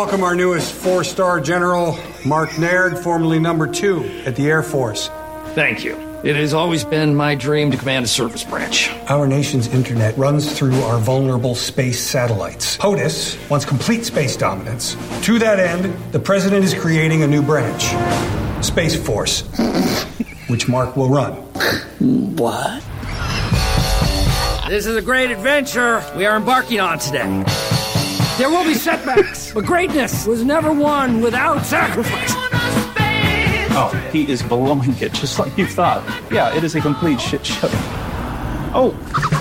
welcome our newest 4-star general, Mark Naird, formerly number 2 at the Air Force. Thank you. It has always been my dream to command a service branch. Our nation's internet runs through our vulnerable space satellites. POTUS wants complete space dominance. To that end, the president is creating a new branch, Space Force, which Mark will run. What? This is a great adventure we are embarking on today. There will be setbacks, but greatness was never won without sacrifice. Oh, he is blowing it just like you thought. Yeah, it is a complete shit show. Oh.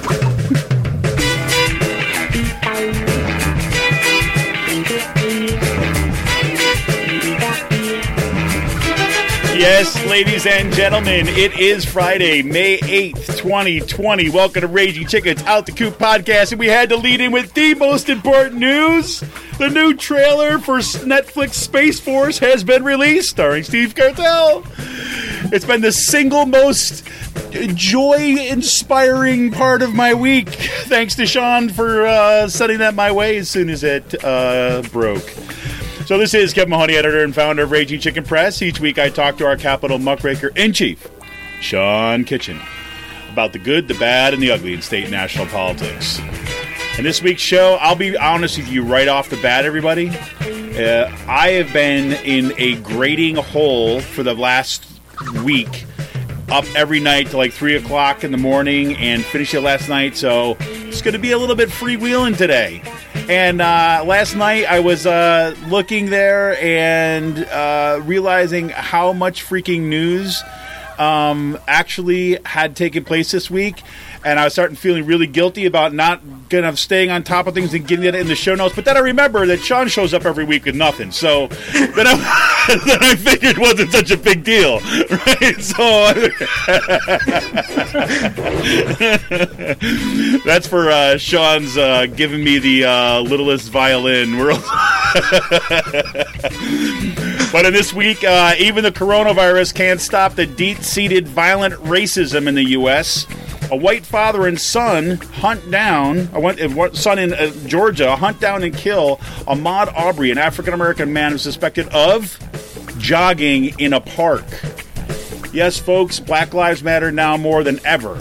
Yes, ladies and gentlemen, it is Friday, May 8th, 2020. Welcome to Raging Chicken's Out the Coop podcast, and we had to lead in with the most important news. The new trailer for Netflix Space Force has been released, starring Steve Carell. It's been the single most joy-inspiring part of my week. Thanks to Sean for sending that my way as soon as it broke. So this is Kevin Mahoney, editor and founder of Raging Chicken Press. Each week I talk to our Capitol muckraker-in-chief, Sean Kitchen, about the good, the bad, and the ugly in state and national politics. In this week's show, I'll be honest with you right off the bat, everybody. I have been in a grading hole for the last week, up every night to like 3 o'clock in the morning and finished it last night, so it's going to be a little bit freewheeling today. And last night I was looking there and realizing how much freaking news actually had taken place this week. And I was starting feeling really guilty about not staying on top of things and getting it in the show notes. But then I remember that Sean shows up every week with nothing. So then I figured it wasn't such a big deal. Right? So that's for Sean's giving me the littlest violin world. But in this week, even the coronavirus can't stop the deep-seated violent racism in the U.S. A white father and son son in Georgia hunt down and kill Ahmaud Arbery, an African-American man who's suspected of jogging in a park. Yes, folks, Black Lives Matter now more than ever.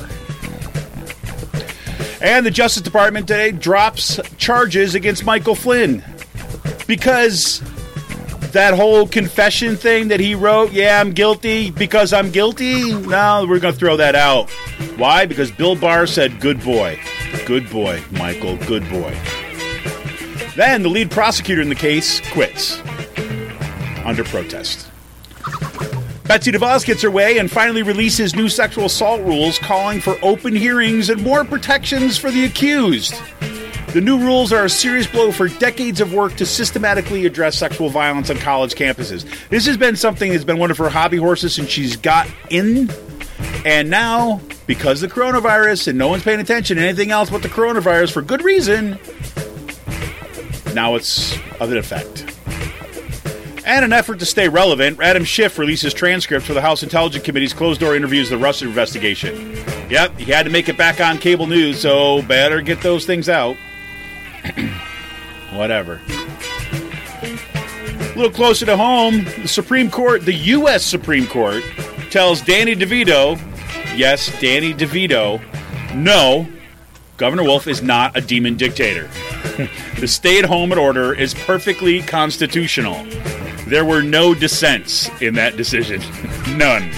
And the Justice Department today drops charges against Michael Flynn because that whole confession thing that he wrote, yeah, I'm guilty because I'm guilty, no, we're going to throw that out. Why? Because Bill Barr said, good boy. Good boy, Michael, good boy. Then the lead prosecutor in the case quits under protest. Betsy DeVos gets her way and finally releases new sexual assault rules calling for open hearings and more protections for the accused. The new rules are a serious blow for decades of work to systematically address sexual violence on college campuses. This has been something that's been one of her hobby horses since she's got in. And now, because of the coronavirus and no one's paying attention to anything else but the coronavirus for good reason, now it's of an effect. And an effort to stay relevant, Adam Schiff releases transcripts for the House Intelligence Committee's closed-door interviews of the Russia investigation. Yep, he had to make it back on cable news, so better get those things out. Whatever. A little closer to home, the Supreme Court, the U.S. Supreme Court, tells Danny DeVito, yes, Danny DeVito, no, Governor Wolf is not a demon dictator. The stay-at-home order is perfectly constitutional. There were no dissents in that decision. None.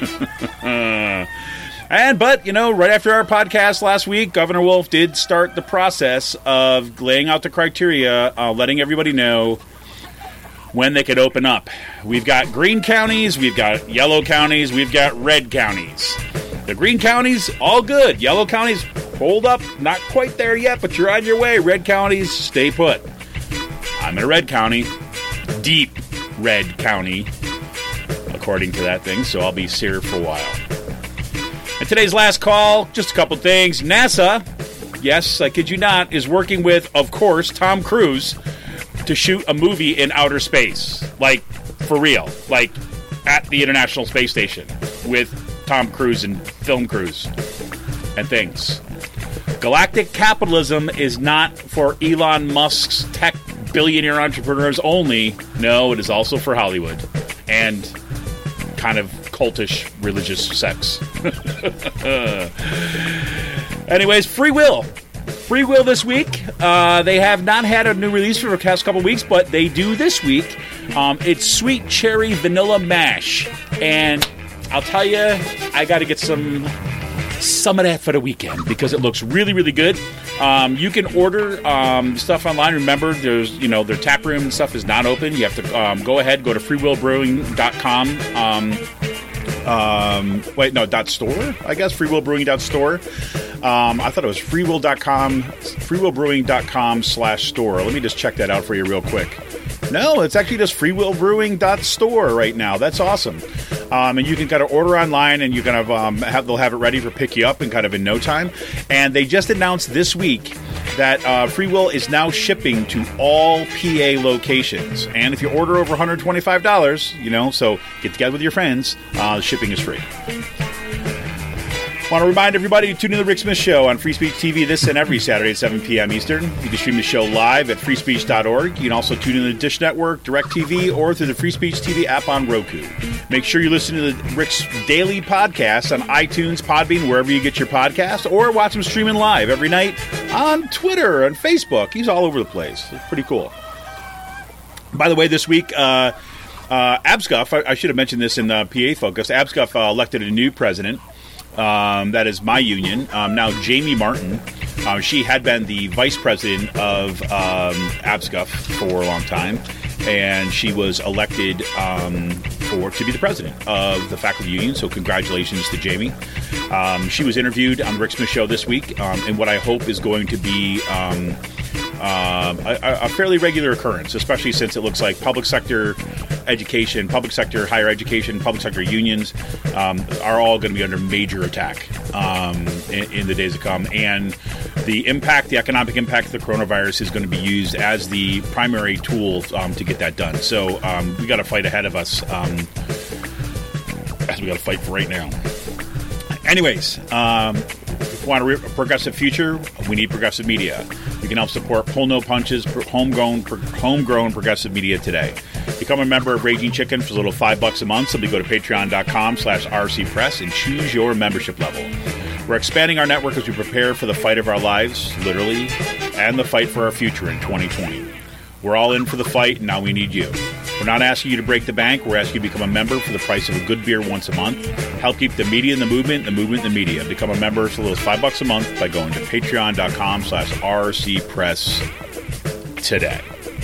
But, right after our podcast last week, Governor Wolf did start the process of laying out the criteria, letting everybody know when they could open up. We've got green counties, we've got yellow counties, we've got red counties. The green counties, all good. Yellow counties, hold up, not quite there yet, but you're on your way. Red counties, stay put. I'm in a red county, deep red county, according to that thing, so I'll be here for a while. And today's last call, just a couple things. NASA, yes, I kid you not, is working with, of course, Tom Cruise to shoot a movie in outer space. Like, for real. Like, at the International Space Station with Tom Cruise and film crews and things. Galactic capitalism is not for Elon Musk's tech billionaire entrepreneurs only. No, it is also for Hollywood and kind of cultish religious sects. Anyways, Free Will. Free Will this week. They have not had a new release for the past couple weeks, but they do this week. It's Sweet Cherry Vanilla Mash. And I'll tell you, I got to get some of that for the weekend because it looks really, really good. You can order stuff online. Remember, there's their tap room and stuff is not open. You have to go to freewillbrewing.com. .store, I guess, freewillbrewing.store. I thought it was freewillbrewing.com/store. Let me just check that out for you real quick. No, it's actually just freewillbrewing.store right now. That's awesome. And you can kind of order online, and you kind of they'll have it ready for pick you up in kind of in no time. And they just announced this week that Free Will is now shipping to all PA locations. And if you order over $125, so get together with your friends, shipping is free. Want to remind everybody to tune in to the Rick Smith Show on Free Speech TV this and every Saturday at 7 p.m. Eastern. You can stream the show live at freespeech.org. You can also tune in to the Dish Network, DirecTV, or through the Free Speech TV app on Roku. Make sure you listen to the Rick's daily podcast on iTunes, Podbean, wherever you get your podcast, or watch him streaming live every night on Twitter and Facebook. He's all over the place. It's pretty cool. By the way, this week, ABSCUF, I should have mentioned this in the PA Focus, ABSCUF elected a new president. That is my union. Now, Jamie Martin, she had been the vice president of ABSCUF for a long time, and she was elected to be the president of the faculty union, so congratulations to Jamie. She was interviewed on the Rick Smith Show this week, in what I hope is going to be a fairly regular occurrence, especially since it looks like public sector education, public sector higher education, public sector unions are all going to be under major attack in the days to come. And the economic impact of the coronavirus is going to be used as the primary tool to get that done. So we got to fight ahead of us as we got to fight for right now. Anyways, if you want a progressive future, we need progressive media. You can help support Pull No Punches, homegrown progressive media today. Become a member of Raging Chicken for a little $5 a month. Simply go to patreon.com/rcpress and choose your membership level. We're expanding our network as we prepare for the fight of our lives, literally, and the fight for our future in 2020. We're all in for the fight, and now we need you. We're not asking you to break the bank. We're asking you to become a member for the price of a good beer once a month. Help keep the media in the movement, the movement in the media. Become a member for as little as $5 a month by going to patreon.com/rcpress today.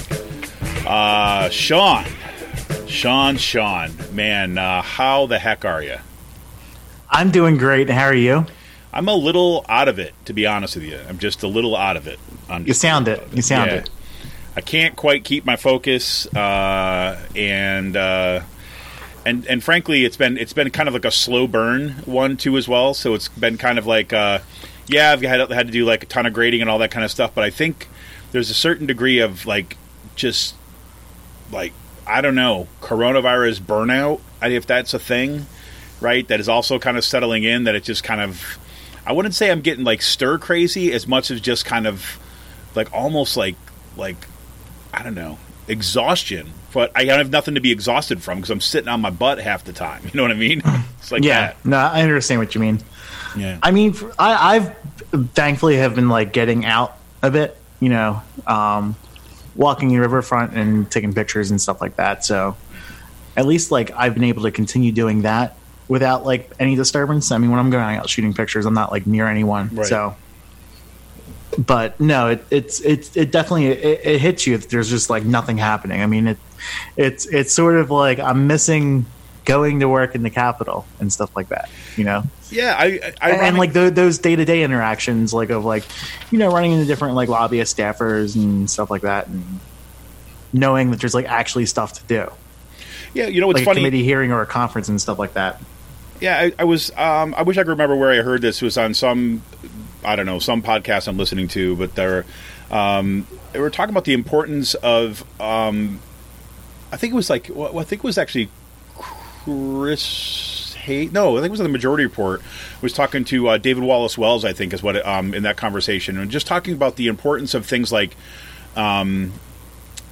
Sean, man, how the heck are you? I'm doing great. How are you? I'm a little out of it, to be honest with you. I'm just a little out of it. You sound it. I can't quite keep my focus, and frankly, it's been kind of like a slow burn one too as well. So it's been kind of like, I've had to do like a ton of grading and all that kind of stuff. But I think there's a certain degree of just I don't know, coronavirus burnout, if that's a thing, right? That is also kind of settling in. That it just kind of, I wouldn't say I'm getting stir crazy as much as just kind of almost like I don't know, exhaustion. But I have nothing to be exhausted from because I'm sitting on my butt half the time. You know what I mean? It's like that. No, I understand what you mean. Yeah. I mean, I've thankfully have been getting out a bit, walking the riverfront and taking pictures and stuff like that. So at least I've been able to continue doing that without any disturbance. I mean, when I'm going out shooting pictures, I'm not near anyone. Right. So, but no, it definitely it hits you if there's just nothing happening. I mean, it's sort of I'm missing going to work in the Capitol and stuff like that. Yeah, those day-to-day interactions of running into different lobbyist staffers and stuff like that, and knowing that there's actually stuff to do. Yeah, it's funny, a committee hearing or a conference and stuff like that. Yeah, I was I wish I could remember where I heard this. It was on some podcast I'm listening to, but they were talking about the importance of I think it was actually Chris Hayes. No, I think it was in the Majority Report. Was talking to David Wallace Wells, I think, is what in that conversation, and just talking about the importance of things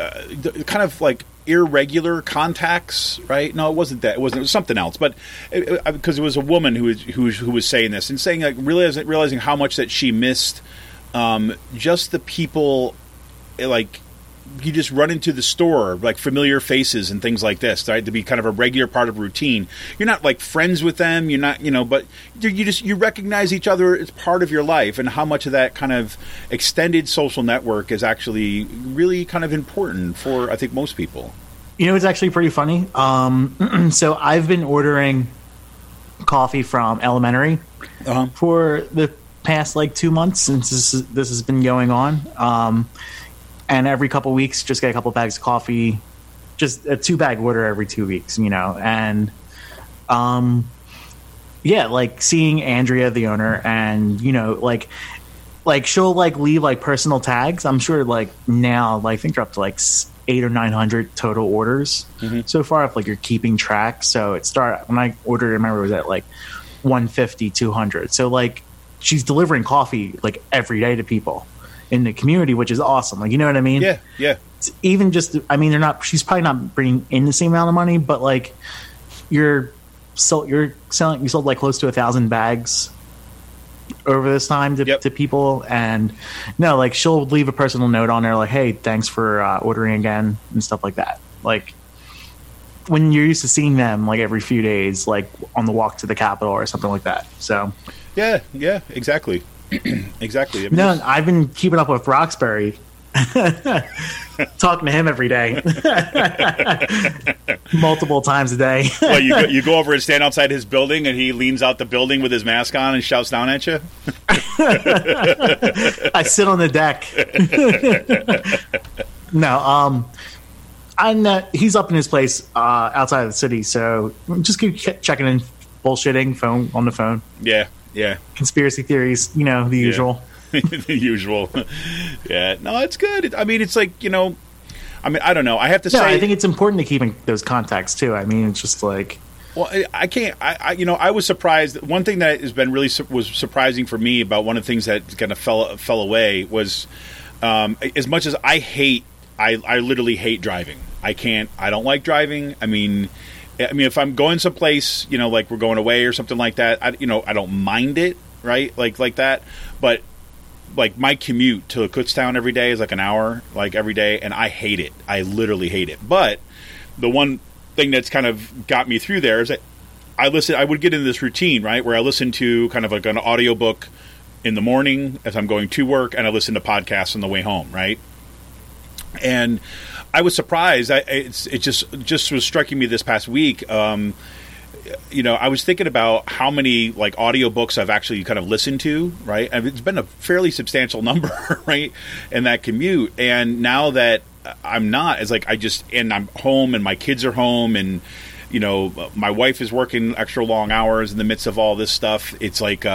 kind of like irregular contacts, right? No, it wasn't that. It was something else. But because it was a woman who was saying this and saying like realizing how much that she missed just the people like. You just run into the store, like familiar faces and things like this, right? To be kind of a regular part of routine. You're not like friends with them. You're not, but you recognize each other as part of your life, and how much of that kind of extended social network is actually really kind of important for, I think, most people. It's actually pretty funny. So I've been ordering coffee from Elementary for the past like 2 months since this has been going on. And every couple of weeks, just get a couple of bags of coffee, just a 2-bag order every 2 weeks, and like seeing Andrea, the owner, and like she'll like leave like personal tags. I'm sure like now, like I think they're up to like 800 or 900 total orders so far. If like you're keeping track, so it started when I ordered. I remember it was at like 150, 200. So like she's delivering coffee like every day to people in the community, which is awesome. Like, you know what I mean? Yeah. It's even just, I mean, she's probably not bringing in the same amount of money, but like you sold like close to 1,000 bags over this time to people. And no, like she'll leave a personal note on there like, hey, thanks for ordering again and stuff like that. Like when you're used to seeing them like every few days, like on the walk to the Capitol or something like that. So yeah, exactly. Exactly. No, I've been keeping up with Roxbury, talking to him every day, multiple times a day. Well, you go over and stand outside his building, and he leans out the building with his mask on and shouts down at you. I sit on the deck. No, and he's up in his place outside of the city, so just keep checking in, bullshitting on the phone. Yeah. Conspiracy theories, the usual. The usual. Yeah. No, it's good. I mean, it's like, I don't know. I have to say. I think it's important to keep in those contacts, too. I mean, it's just like. Well, I can't. I was surprised. One thing that has been really was surprising for me about one of the things that kind of fell away was as much as I literally hate driving. I don't like driving. I mean, if I'm going someplace, like we're going away or something like that, I don't mind it, right? Like that. But like my commute to Kutztown every day is like an hour, like every day, and I hate it. I literally hate it. But the one thing that's kind of got me through there is that I would get into this routine, right, where I listen to kind of like an audiobook in the morning as I'm going to work, and I listen to podcasts on the way home, right? And I was surprised. It just was striking me this past week. I was thinking about how many like audiobooks I've actually kind of listened to, right? And it's been a fairly substantial number, right, in that commute. And now that I'm not, it's like and I'm home and my kids are home and, my wife is working extra long hours in the midst of all this stuff. It's like,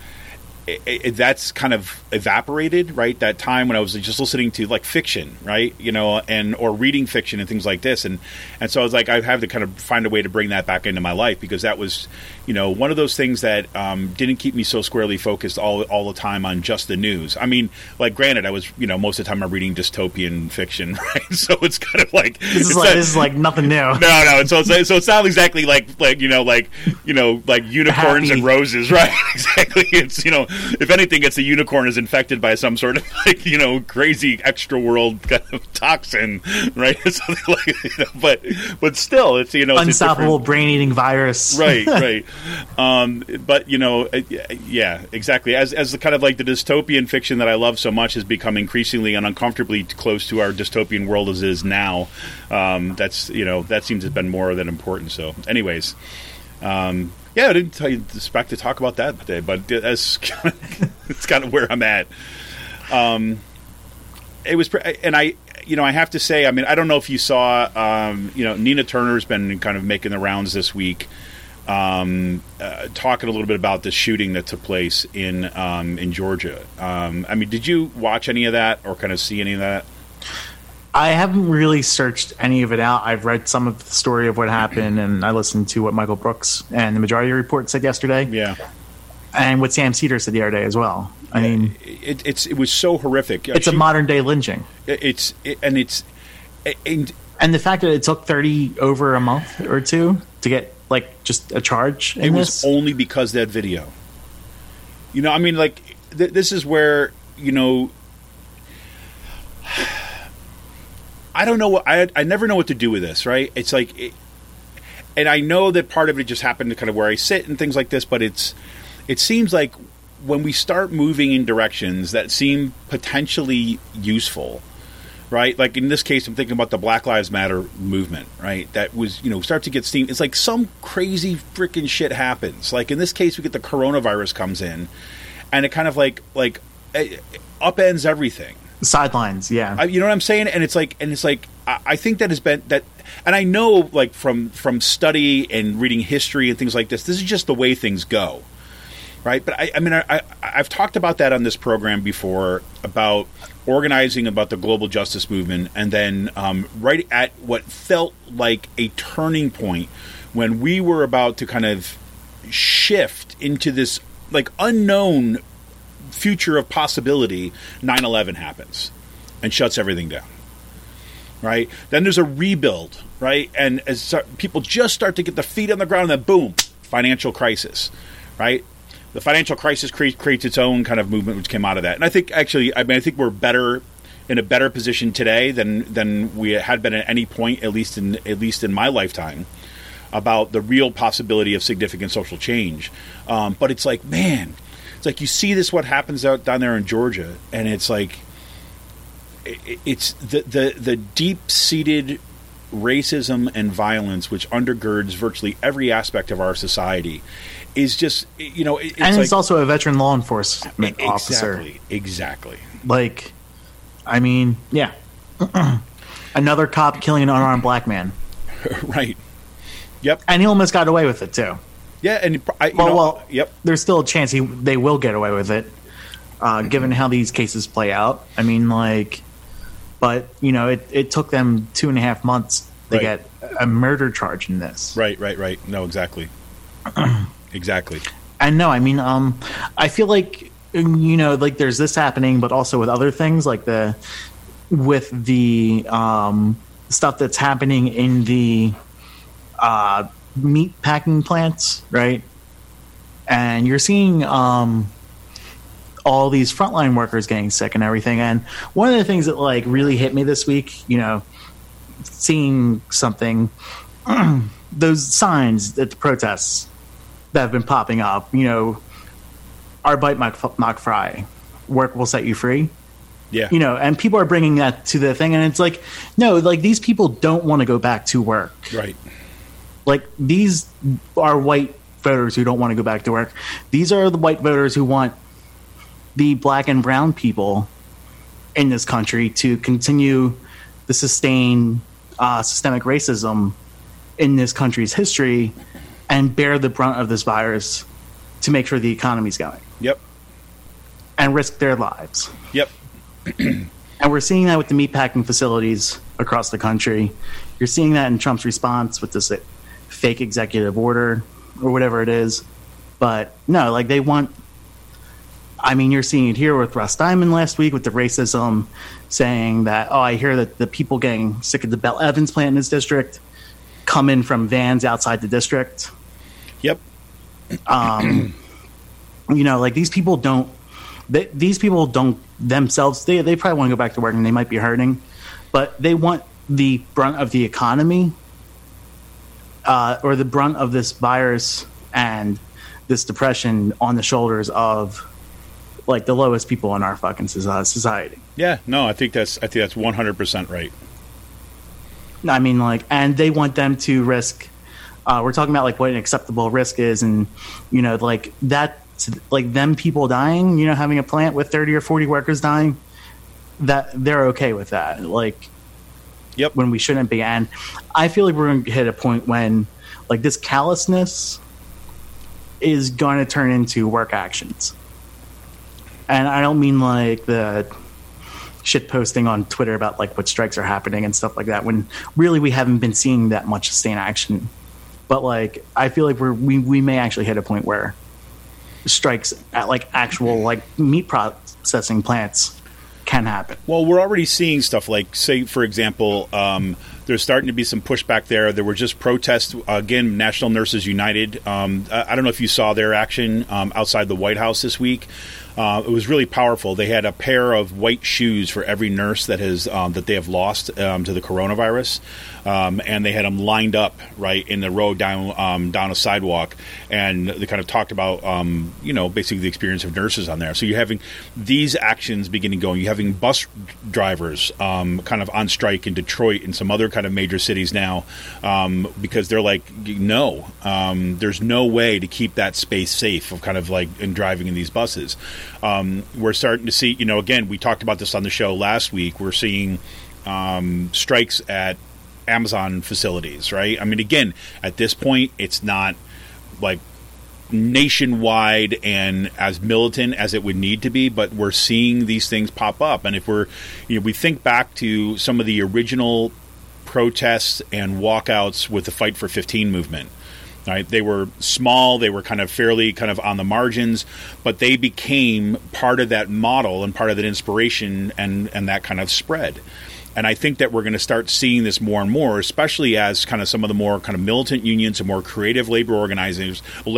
that's kind of evaporated, right? That time when I was just listening to like fiction, right? Or reading fiction and things like this. And so I was like, I have to kind of find a way to bring that back into my life, because that was, one of those things that didn't keep me so squarely focused all the time on just the news. I mean, like, granted, I was, most of the time I'm reading dystopian fiction, right? So it's kind of like this is like nothing new. No. And so it's not exactly like unicorns and roses, right? Exactly. It's if anything, it's the unicorn is infected by some sort of crazy extra world kind of toxin, right? Something like but still, it's unstoppable brain eating virus, right. But yeah, exactly. As the kind of like the dystopian fiction that I love so much has become increasingly and uncomfortably close to our dystopian world as is now. That's that seems to have been more than important. So, anyways. Yeah, I didn't expect to talk about that today, but it's kind of where I'm at. It was, and I have to say, I mean, I don't know if you saw, Nina Turner's been kind of making the rounds this week, talking a little bit about the shooting that took place in Georgia. I mean, did you watch any of that or kind of see any of that? I haven't really searched any of it out. I've read some of the story of what happened, and I listened to what Michael Brooks and the Majority Report said yesterday. Yeah. And what Sam Cedar said the other day as well. I mean, it was so horrific. It's a modern day lynching. It's And the fact that it took 30 over a month or two to get like just a charge in was only because of that video. You know, I mean, like this is where, you know, I don't know what I never know what to do with this, right? It's like, and I know that part of it just happened to kind of where I sit and things like this, but it seems like when we start moving in directions that seem potentially useful, right? Like in this case, I'm thinking about the Black Lives Matter movement, right? That was, you know, start to get steam. It's like some crazy freaking shit happens. Like in this case, we get the coronavirus comes in, and it kind of like upends everything. Sidelines, yeah. You know what I'm saying? And it's like I think that has been that, and I know like from study and reading history and things like this is just the way things go, right? But I mean I've talked about that on this program before about organizing about the global justice movement, and then right at what felt like a turning point when we were about to kind of shift into this like unknown future of possibility, 9/11 happens and shuts everything down, right? Then there's a rebuild, right? And as people just start to get the feet on the ground, and then boom, financial crisis, right? The financial crisis creates its own kind of movement which came out of that. And I think actually, I think we're in a better position today than we had been at any point, at least in my lifetime, about the real possibility of significant social change. But it's like, man, it's like you see this what happens out down there in Georgia, and it's like it's the deep-seated racism and violence which undergirds virtually every aspect of our society is just, you know, it's and like, it's also a veteran law enforcement officer. Exactly. Like, I mean, yeah, another cop killing an unarmed black man. Right. Yep. And he almost got away with it too. Yeah, and yep. There's still a chance they will get away with it, given how these cases play out. I mean, like, but you know, it took them 2.5 months to get a murder charge in this. Right. No, exactly. Exactly. And no, I mean, I feel like, you know, like there's this happening, but also with other things like with the stuff that's happening in the meat packing plants, right? And you're seeing all these frontline workers getting sick and everything. And one of the things that like really hit me this week, you know, seeing something, those signs at the protests that have been popping up, you know, Arbeit macht frei, work will set you free. Yeah. You know, and people are bringing that to the thing, and it's like, no, like these people don't want to go back to work. Right. Like these are white voters who don't want to go back to work. These are the white voters who want the black and brown people in this country to continue the sustained systemic racism in this country's history and bear the brunt of this virus to make sure the economy's going. Yep. And risk their lives. Yep. And we're seeing that with the meatpacking facilities across the country. You're seeing that in Trump's response with this fake executive order or whatever it is. But no, like they want, I mean, you're seeing it here with Russ Diamond last week with the racism, saying that, oh, I hear that the people getting sick at the Bell Evans plant in his district come in from vans outside the district. Yep. You know, like these people don't themselves, they probably want to go back to work and they might be hurting, but they want the brunt of the economy or the brunt of this virus and this depression on the shoulders of like the lowest people in our fucking society. Yeah, no, I think that's 100% right. I mean, like, and they want them to risk. We're talking about like what an acceptable risk is, and you know, like that, like them people dying. You know, having a plant with 30 or 40 workers dying, that they're okay with that. Like, yep. When we shouldn't be, and I feel like we're going to hit a point when, like, this callousness is going to turn into work actions. And I don't mean like the shit posting on Twitter about like what strikes are happening and stuff like that, when really we haven't been seeing that much sustained action. But like I feel like we may actually hit a point where strikes at like actual like meat processing plants can happen. Well, we're already seeing stuff like, say, for example, there's starting to be some pushback there. There were just protests, again, National Nurses United. I don't know if you saw their action outside the White House this week. It was really powerful. They had a pair of white shoes for every nurse that has that they have lost to the coronavirus, and they had them lined up right in the row down a sidewalk, and they kind of talked about basically the experience of nurses on there. So you're having these actions beginning going. You're having bus drivers kind of on strike in Detroit and some other kind of major cities now because they're like, no, there's no way to keep that space safe of kind of like in driving in these buses. We're starting to see, again, we talked about this on the show last week. We're seeing strikes at Amazon facilities, right? I mean, again, at this point, it's not like nationwide and as militant as it would need to be, but we're seeing these things pop up. And if we think back to some of the original protests and walkouts with the Fight for 15 movement. Right? They were small, they were kind of fairly kind of on the margins, but they became part of that model and part of that inspiration and that kind of spread. And I think that we're going to start seeing this more and more, especially as kind of some of the more kind of militant unions and more creative labor organizers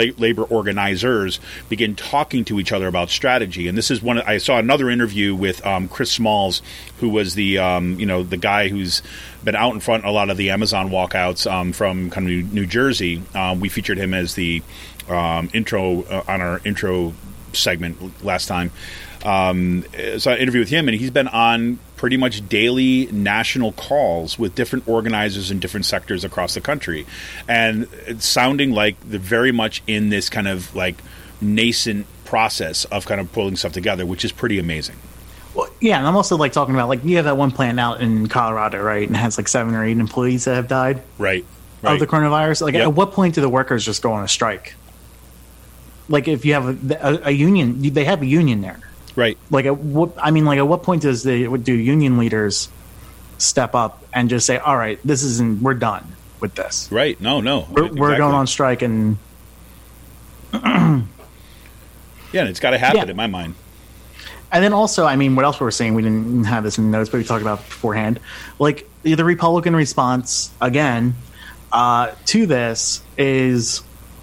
begin talking to each other about strategy. And this is one. I saw another interview with Chris Smalls, who was the the guy who's been out in front of a lot of the Amazon walkouts from kind of New Jersey. We featured him as the intro on our intro segment last time. So I interviewed with him, and he's been on pretty much daily national calls with different organizers in different sectors across the country. And it's sounding like they're very much in this kind of like nascent process of kind of pulling stuff together, which is pretty amazing. Well, yeah, and I'm also like talking about like you have that one plant out in Colorado, right? And it has like 7 or 8 employees that have died right. of the coronavirus. Like, yep. At what point do the workers just go on a strike? Like, if you have a union, they have a union there. Right. Like at what point do union leaders step up and just say, "All right, we're done with this." Right. No. We're going on strike, and yeah, and it's got to happen in my mind. And then also, I mean, what else we're seeing? We didn't have this in the notes, but we talked about it beforehand. Like the Republican response again to this is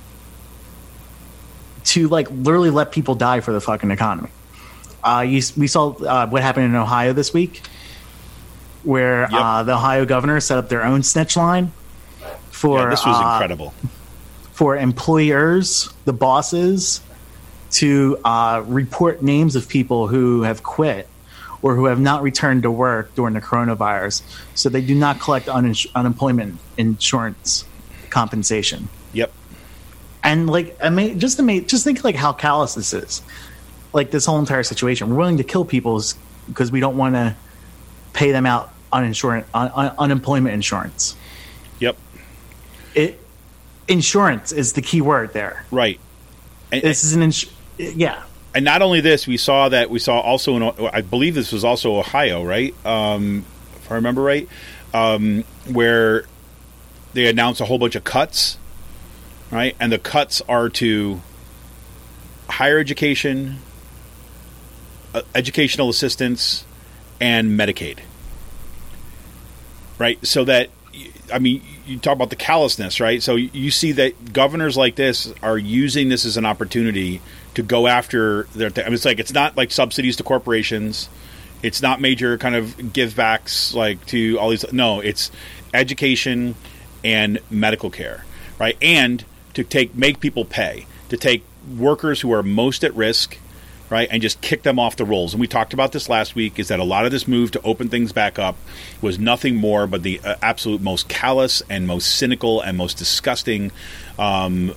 to like literally let people die for the fucking economy. We saw what happened in Ohio this week, where the Ohio governor set up their own snitch line for this was incredible for employers, the bosses, to report names of people who have quit or who have not returned to work during the coronavirus, so they do not collect unemployment insurance compensation. Yep. And like, just think like how callous this is. Like this whole entire situation, we're willing to kill people because we don't want to pay them out unemployment insurance. Yep. Insurance is the key word there. Right. This is yeah. And not only this, we saw also I believe this was also Ohio, right? If I remember right, where they announced a whole bunch of cuts, right? And the cuts are to higher education, educational assistance, and Medicaid, right? So that, I mean, you talk about the callousness, right? So you see that governors like this are using this as an opportunity to go after their I mean, it's not like subsidies to corporations. It's not major kind of give backs like to all these. No, it's education and medical care, right? And to make people pay, to take workers who are most at risk, right, and just kick them off the rolls. And we talked about this last week, is that a lot of this move to open things back up was nothing more but the absolute most callous and most cynical and most disgusting, real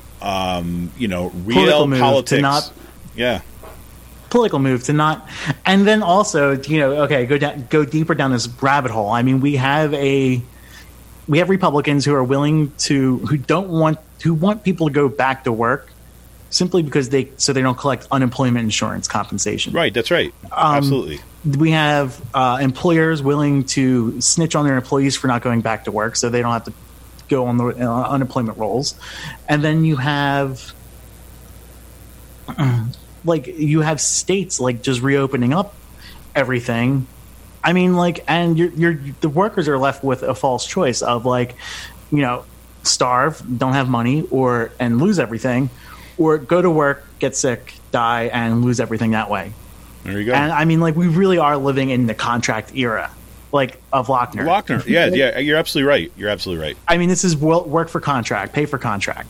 politics. Political move to not, and then also, go deeper down this rabbit hole. I mean, we have Republicans who are willing to, who want people to go back to work simply because they don't collect unemployment insurance compensation. Right, that's right. Absolutely. We have employers willing to snitch on their employees for not going back to work so they don't have to go on the unemployment rolls. And then you have you have states like just reopening up everything. I mean, like, and the workers are left with a false choice of, like, you know, starve, don't have money, and lose everything, or go to work, get sick, die, and lose everything that way. There you go. And I mean, like, we really are living in the contract era, like, of Lochner. Lochner, yeah, you're absolutely right. You're absolutely right. I mean, this is work for contract, pay for contract.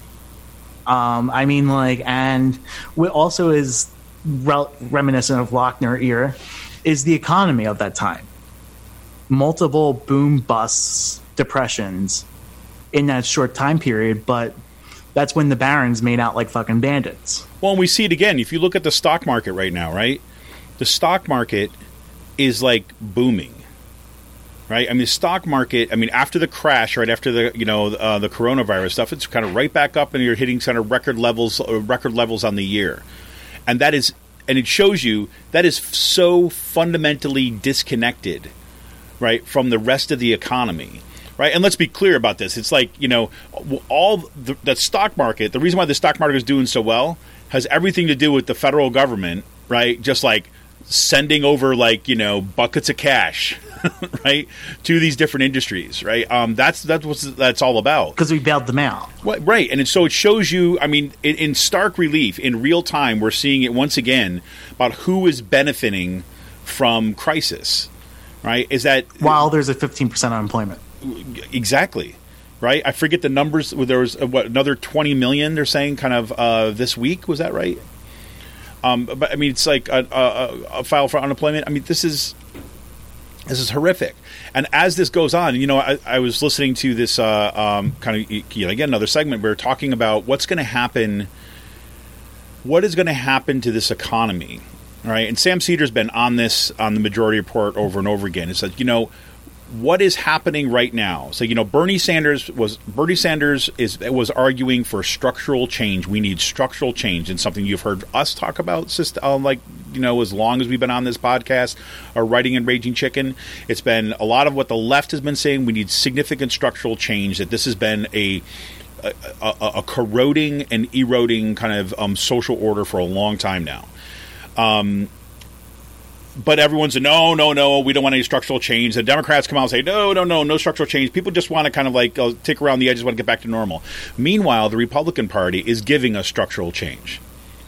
I mean, like, and what also is reminiscent of Lochner era is the economy of that time. Multiple boom busts, depressions in that short time period, but that's when the barons made out like fucking bandits. Well, and we see it again. If you look at the stock market right now, right? The stock market is like booming, right? I mean, the stock market, I mean, after the crash, right after the, you know, the coronavirus stuff, it's kind of right back up and you're hitting kind of record levels on the year. And that is, and it shows you that is so fundamentally disconnected, right, from the rest of the economy. Right, and let's be clear about this. It's like, you know, all the stock market, the reason why the stock market is doing so well has everything to do with the federal government, right? Just like sending over, like, you know, buckets of cash, right, to these different industries, right? That's what that's all about. Because we bailed them out. Right, and so it shows you, I mean, in stark relief, in real time, we're seeing it once again about who is benefiting from crisis, right? Is that... While there's a 15% unemployment. Exactly, right? I forget the numbers. There was another 20 million. They're saying kind of this week. Was that right? But I mean, it's like a file for unemployment. I mean, this is horrific. And as this goes on, you know, I was listening to this kind of, you know, again, another segment. We were talking about what's going to happen. What is going to happen to this economy, right? And Sam Cedars been on this on the Majority Report over and over again. It's like, you know, what is happening right now? So, you know, Bernie Sanders was arguing for structural change. We need structural change, and something you've heard us talk about, like, you know, as long as we've been on this podcast or writing in Raging Chicken. It's been a lot of what the left has been saying. We need significant structural change. That this has been a corroding and eroding kind of social order for a long time now. But everyone's no, we don't want any structural change. The Democrats come out and say, no structural change. People just want to kind of like tick around the edges, want to get back to normal. Meanwhile, the Republican Party is giving us structural change.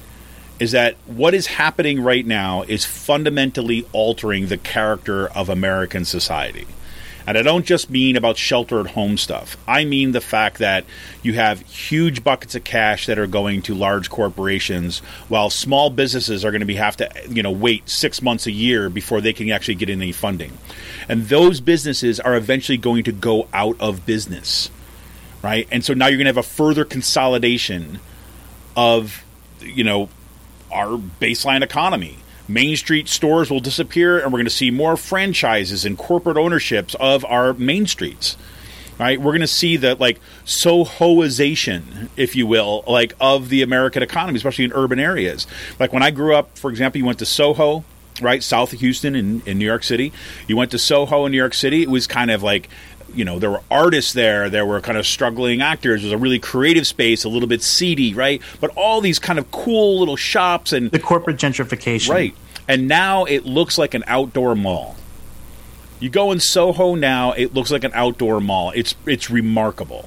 Is that what is happening right now is fundamentally altering the character of American society. And I don't just mean about shelter at home stuff. I mean the fact that you have huge buckets of cash that are going to large corporations, while small businesses are going to have to, you know, wait 6 months, a year before they can actually get any funding. And those businesses are eventually going to go out of business, right? And so now you're going to have a further consolidation of, you know, our baseline economy. Main Street stores will disappear, and we're going to see more franchises and corporate ownerships of our main streets. Right? We're going to see the like Sohoization, if you will, like of the American economy, especially in urban areas. Like when I grew up, for example, you went to Soho, right, south of Houston in New York City. You went to Soho in New York City. It was kind of like, you know, there were artists there. There were kind of struggling actors. It was a really creative space, a little bit seedy, right? But all these kind of cool little shops and the corporate gentrification, right? And now it looks like an outdoor mall. You go in Soho now, it looks like an outdoor mall. It's remarkable,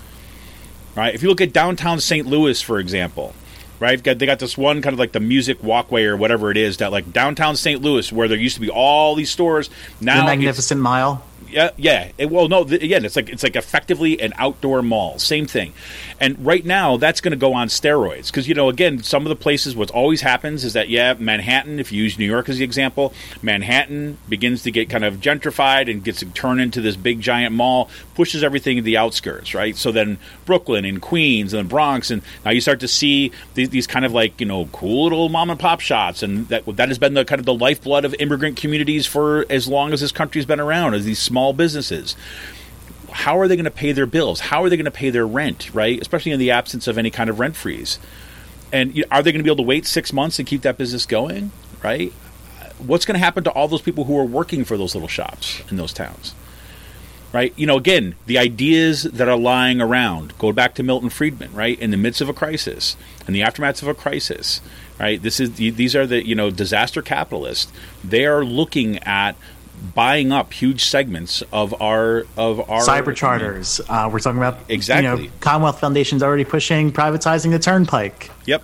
right? If you look at downtown St. Louis, for example, right? They got this one kind of like the Music Walkway or whatever it is, that like downtown St. Louis, where there used to be all these stores. Now the Magnificent Mile. Yeah. Again, it's like effectively an outdoor mall. Same thing. And right now, that's going to go on steroids. Because, you know, again, some of the places, what always happens is that, Manhattan, if you use New York as the example, Manhattan begins to get kind of gentrified and gets to turn into this big, giant mall, pushes everything to the outskirts, right? So then Brooklyn and Queens and the Bronx, and now you start to see these kind of like, you know, cool little mom and pop shops. And that has been the kind of the lifeblood of immigrant communities for as long as this country's been around, as these small businesses. How are they going to pay their bills? How are they going to pay their rent, right? Especially in the absence of any kind of rent freeze. And are they going to be able to wait 6 months and keep that business going, right? What's going to happen to all those people who are working for those little shops in those towns, right? You know, again, the ideas that are lying around, go back to Milton Friedman, right? In the midst of a crisis, in the aftermath of a crisis, right? These are the disaster capitalists. They are looking at buying up huge segments of our cyber charters. We're talking about exactly. Commonwealth Foundation's already pushing privatizing the Turnpike. Yep.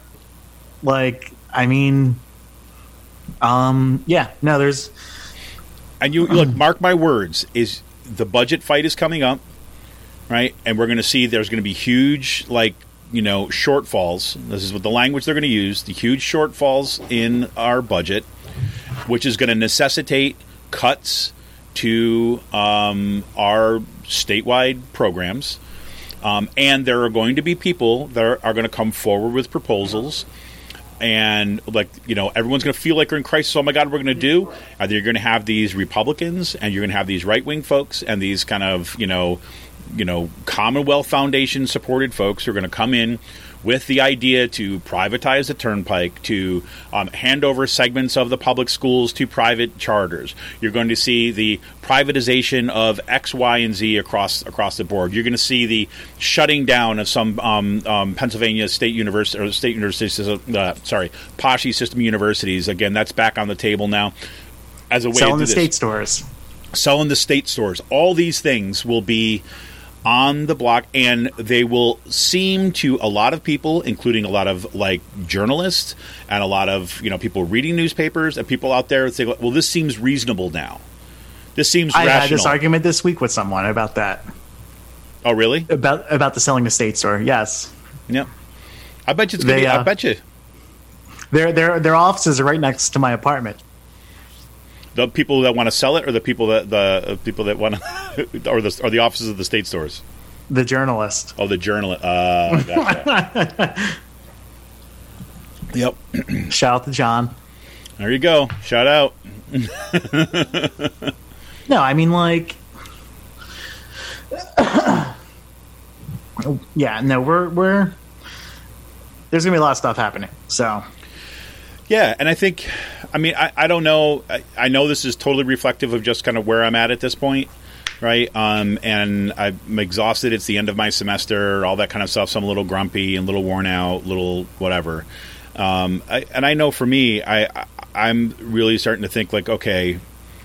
There's. And you look, mark my words, is the budget fight is coming up, right? And we're going to see there's going to be huge, shortfalls. This is what the language they're going to use, the huge shortfalls in our budget, which is going to necessitate cuts to our statewide programs. And there are going to be people that are going to come forward with proposals. And, everyone's going to feel like they're in crisis. Oh, my God, what we're going to do? Either you're going to have these Republicans and you're going to have these right-wing folks and these kind of, Commonwealth Foundation-supported folks who are going to come in with the idea to privatize the Turnpike, to hand over segments of the public schools to private charters. You're going to see the privatization of X, Y, and Z across the board. You're going to see the shutting down of some Pennsylvania State University or State University, PASHE system universities. Again, that's back on the table now as a way selling to do the state stores. Selling the state stores. All these things will be on the block, and they will seem to a lot of people, including a lot of journalists and a lot of people reading newspapers and people out there say, well, this seems reasonable now. This seems rational. I had this argument this week with someone about that. Oh, really? About the selling the state store. Yes. Yeah. I bet you it's going to be. I bet you. Their offices are right next to my apartment. The people that want to sell it, or the people that want to, or the offices of the state stores. The journalist. Oh, the journalist. Gotcha. Yep. Shout out to John. There you go. Shout out. No, I mean yeah. No, we're. There's gonna be a lot of stuff happening. So. Yeah, and I think, I don't know. I know this is totally reflective of just kind of where I'm at this point, right? And I'm exhausted. It's the end of my semester, all that kind of stuff. So I'm a little grumpy and a little worn out, little whatever. And I know for me, I'm really starting to think okay,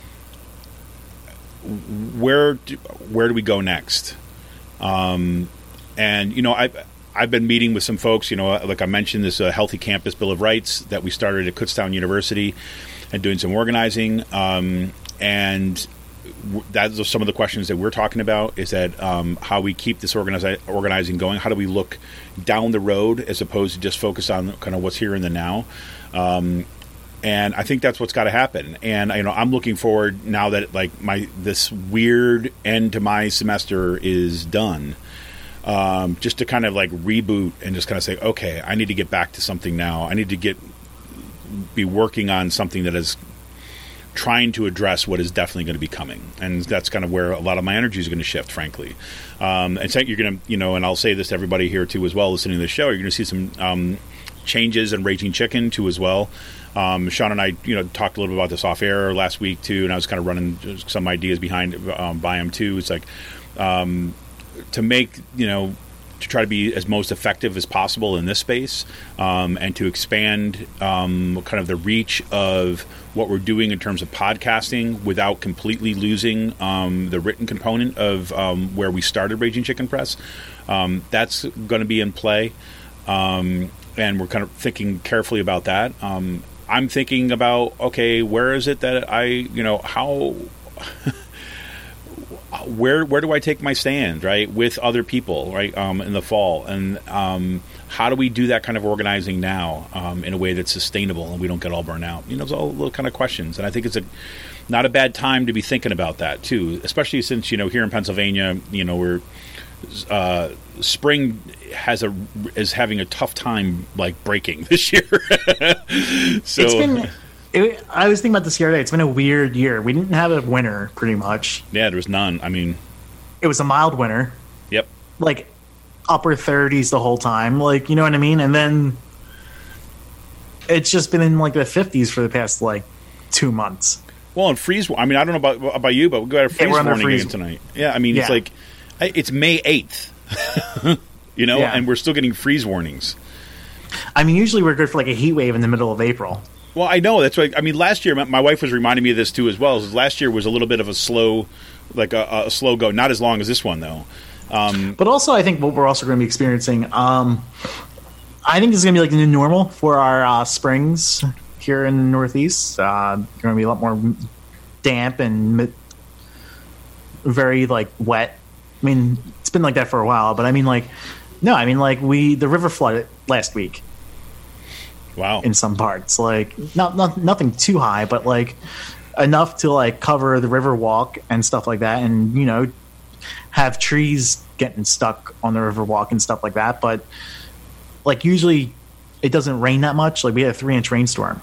where do we go next? And I've been meeting with some folks, like I mentioned, this Healthy Campus Bill of Rights that we started at Kutztown University and doing some organizing. And those are some of the questions that we're talking about, is that how we keep this organizing going. How do we look down the road as opposed to just focus on kind of what's here in the now? And I think that's what's got to happen. And, I'm looking forward now that this weird end to my semester is done. Just to kind of reboot and just kind of say, okay, I need to get back to something now. I need to be working on something that is trying to address what is definitely going to be coming. And that's kind of where a lot of my energy is going to shift, frankly. And so you're going to, and I'll say this to everybody here too as well, listening to the show, you're going to see some changes in Raging Chicken too as well. Sean and I, talked a little bit about this off air last week too, and I was kind of running some ideas behind Biome too. It's to make, to try to be as most effective as possible in this space, and to expand kind of the reach of what we're doing in terms of podcasting without completely losing the written component of where we started Raging Chicken Press. That's going to be in play, and we're kind of thinking carefully about that. I'm thinking about, okay, where is it that how... Where do I take my stand, right, with other people, right, in the fall? And how do we do that kind of organizing now in a way that's sustainable and we don't get all burned out? It's all little kind of questions. And I think it's not a bad time to be thinking about that, too, especially since, here in Pennsylvania, we're spring is having a tough time, breaking this year. So I was thinking about this the other day. It's been a weird year. We didn't have a winter, pretty much. Yeah, there was none. It was a mild winter. Yep. Upper 30s the whole time. You know what I mean? And then it's just been in the 50s for the past 2 months. Well, and freeze. I don't know about you, but we got a freeze warning again tonight. Yeah, it's May 8th. And we're still getting freeze warnings. I mean, usually we're good for like a heat wave in the middle of April. Well, I know. That's why. I mean, last year, my wife was reminding me of this too as well. Last year was a little bit of a slow, like a slow go. Not as long as this one, though. But also, I think what we're also going to be experiencing, I think this is going to be like the new normal for our springs here in the Northeast. Going to be a lot more damp and very like wet. I mean, it's been like that for a while, but I mean, like, no, I mean, like the river flooded last week. Wow. In some parts, like nothing too high, but like enough to like cover the river walk and stuff like that, and you know, have trees getting stuck on the river walk and stuff like that. But like usually, it doesn't rain that much. Like we had a 3-inch rainstorm.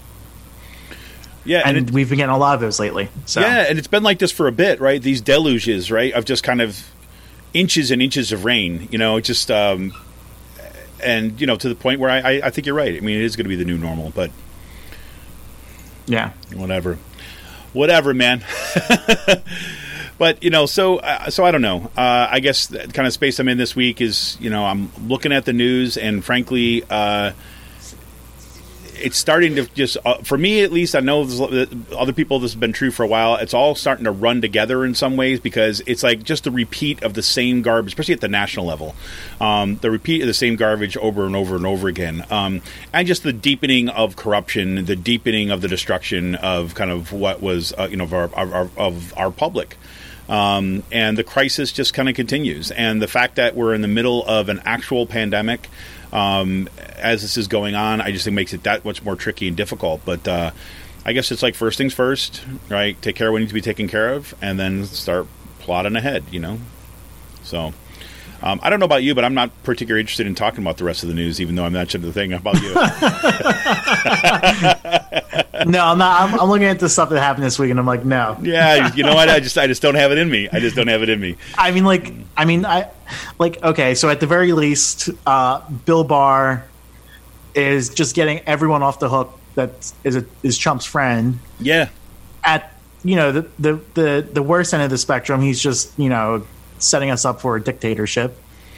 Yeah, and we've been getting a lot of those lately. So. Yeah, and it's been like this for a bit, right? These deluges, right, of just kind of inches and inches of rain. You know, just. And, you know, to the point where I think you're right. I mean, it is going to be the new normal, but... Yeah. Whatever, man. But, you know, so I don't know. I guess the kind of space I'm in this week is, you know, I'm looking at the news, and frankly... it's starting to just, for me at least, I know other people this has been true for a while, it's all starting to run together in some ways because it's like just a repeat of the same garbage, especially at the national level. The repeat of the same garbage over and over and over again. And just the deepening of corruption, the deepening of the destruction of kind of what was, you know, of our public. And the crisis just kind of continues. And the fact that we're in the middle of an actual pandemic, as this is going on, I just think makes it that much more tricky and difficult. But I guess it's like first things first, right? Take care of what needs to be taken care of, and then start plotting ahead, you know? So I don't know about you, but I'm not particularly interested in talking about the rest of the news, even though I mentioned the thing about you. No, I'm not. I'm looking at the stuff that happened this week, and I'm like, no. Yeah, you know what? I just don't have it in me. I mean, okay. So at the very least, Bill Barr is just getting everyone off the hook that is Trump's friend. Yeah. At the worst end of the spectrum, he's just setting us up for a dictatorship.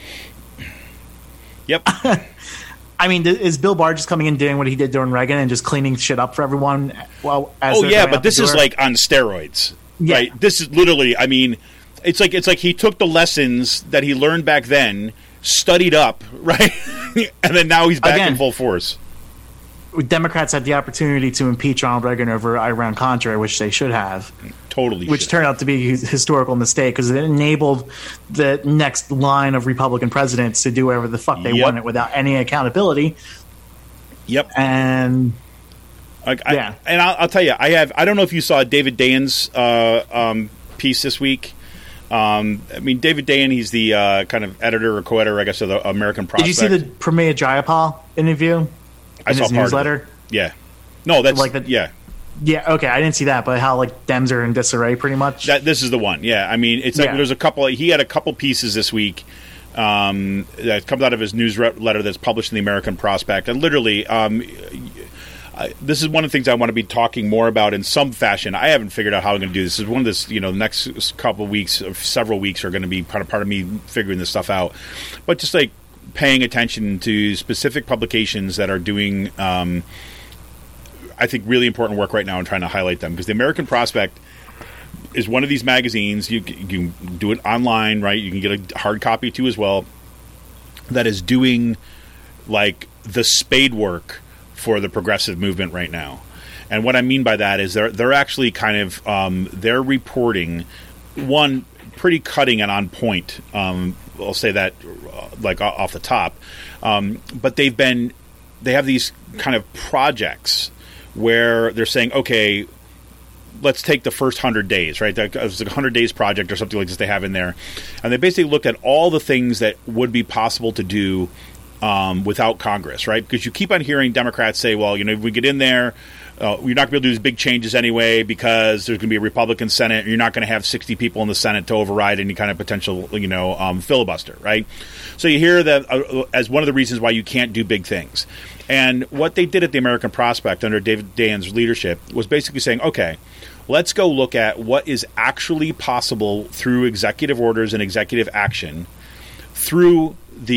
Yep. I mean, is Bill Barr just coming in doing what he did during Reagan and just cleaning shit up for everyone? Well, but this is like on steroids, right? This is literally, I mean, it's like he took the lessons that he learned back then, studied up, right, and then now he's back in full force. Democrats had the opportunity to impeach Ronald Reagan over Iran-Contra, which they should have. Totally. Which turned out to be a historical mistake because it enabled the next line of Republican presidents to do whatever the fuck they wanted without any accountability. Yep. And I'll tell you, I don't know if you saw David Dayen's piece this week. I mean, David Dayen, he's the kind of editor or co-editor, I guess, of the American Prospect. Did you see the Pramila Jayapal interview? I saw his part newsletter. Of it. Yeah. No, that's Yeah, okay, I didn't see that, but how Dems are in disarray pretty much. This is the one. Yeah, I mean, it's like there's a couple. He had a couple pieces this week that comes out of his newsletter that's published in the American Prospect, and literally, this is one of the things I want to be talking more about in some fashion. I haven't figured out how I'm going to do this. This is one of this. The next couple of weeks, or several weeks, are going to be part of me figuring this stuff out. But just like paying attention to specific publications that are doing, I think, really important work right now and trying to highlight them. Because the American Prospect is one of these magazines. You can do it online, right? You can get a hard copy too as well. That is doing like the spade work for the progressive movement right now. And what I mean by that is they're actually kind of they're reporting one pretty cutting and on point. I'll say that like off the top, but they have these kind of projects where they're saying, okay, let's take the first 100 days, right? That was a 100 days project or something like this they have in there, and they basically looked at all the things that would be possible to do without Congress, right? Because you keep on hearing Democrats say, well, if we get in there, you're not going to be able to do these big changes anyway because there's going to be a Republican Senate, and you're not going to have 60 people in the Senate to override any kind of potential, filibuster, right? So you hear that as one of the reasons why you can't do big things. And what they did at the American Prospect under David Dayen's leadership was basically saying, okay, let's go look at what is actually possible through executive orders and executive action through the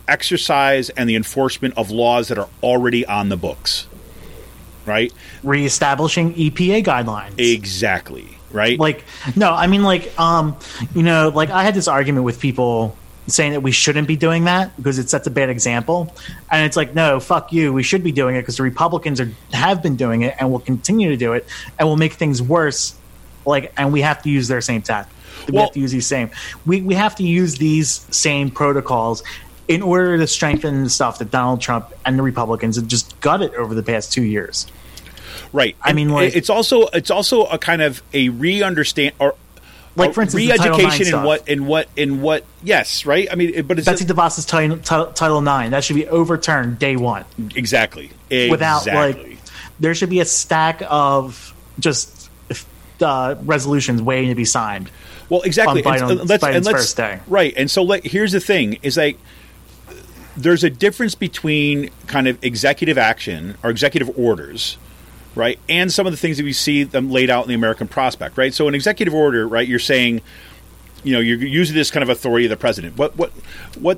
exercise and the enforcement of laws that are already on the books, right? Reestablishing EPA guidelines. Exactly, right? Like, no, I mean, like, like I had this argument with people saying that we shouldn't be doing that because it sets a bad example. And it's like, no, fuck you. We should be doing it because the Republicans have been doing it and will continue to do it and will make things worse. Like, and we have to use their same tactics. We have to use these same. We have to use these same protocols in order to strengthen the stuff that Donald Trump and the Republicans have just gutted over the past 2 years. Right. I mean, like, it's also a kind of a re-understand or like, for instance, re-education in what. Yes, right. I mean, but it's Betsy DeVos's Title IX that should be overturned day one. Exactly. Without like, there should be a stack of just resolutions waiting to be signed. Well, exactly. Biden's first day. Right. And so here's the thing is like there's a difference between kind of executive action or executive orders, right, and some of the things that we see them laid out in the American Prospect, right? So an executive order, right, you're saying, you're using this kind of authority of the president. What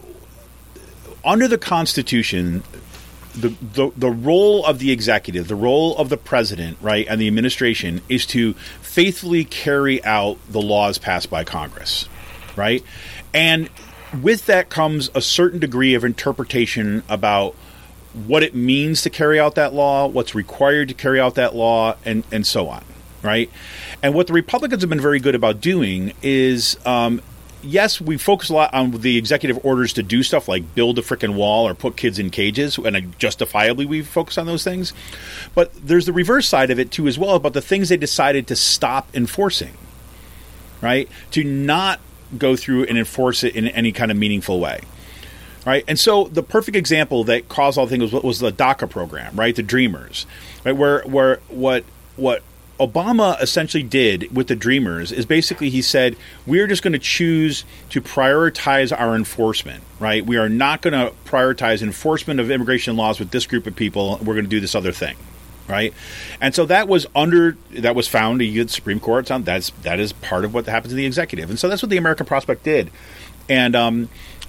under the Constitution, the role of the executive, the role of the president, right, and the administration is to faithfully carry out the laws passed by Congress, right? And with that comes a certain degree of interpretation about what it means to carry out that law, what's required to carry out that law, and so on, right? And what the Republicans have been very good about doing is, yes, we focus a lot on the executive orders to do stuff like build a frickin' wall or put kids in cages, and justifiably we focus on those things. But there's the reverse side of it, too, as well, about the things they decided to stop enforcing, right? To not go through and enforce it in any kind of meaningful way. Right, and so the perfect example that caused all the things was the DACA program, right? The Dreamers, right? Where what Obama essentially did with the Dreamers is basically he said we're just going to choose to prioritize our enforcement, right? We are not going to prioritize enforcement of immigration laws with this group of people. We're going to do this other thing, right? And so that was found in the Supreme Court. That is part of what happens in the executive, and so that's what the American Prospect did, and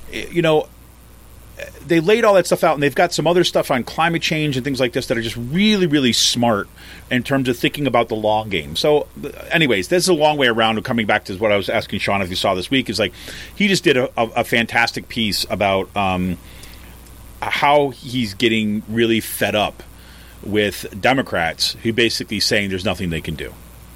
they laid all that stuff out, and they've got some other stuff on climate change and things like this that are just really, really smart in terms of thinking about the long game. So anyways, this is a long way around of coming back to what I was asking Sean if you saw this week. Is like he just did a fantastic piece about how he's getting really fed up with Democrats who basically saying there's nothing they can do.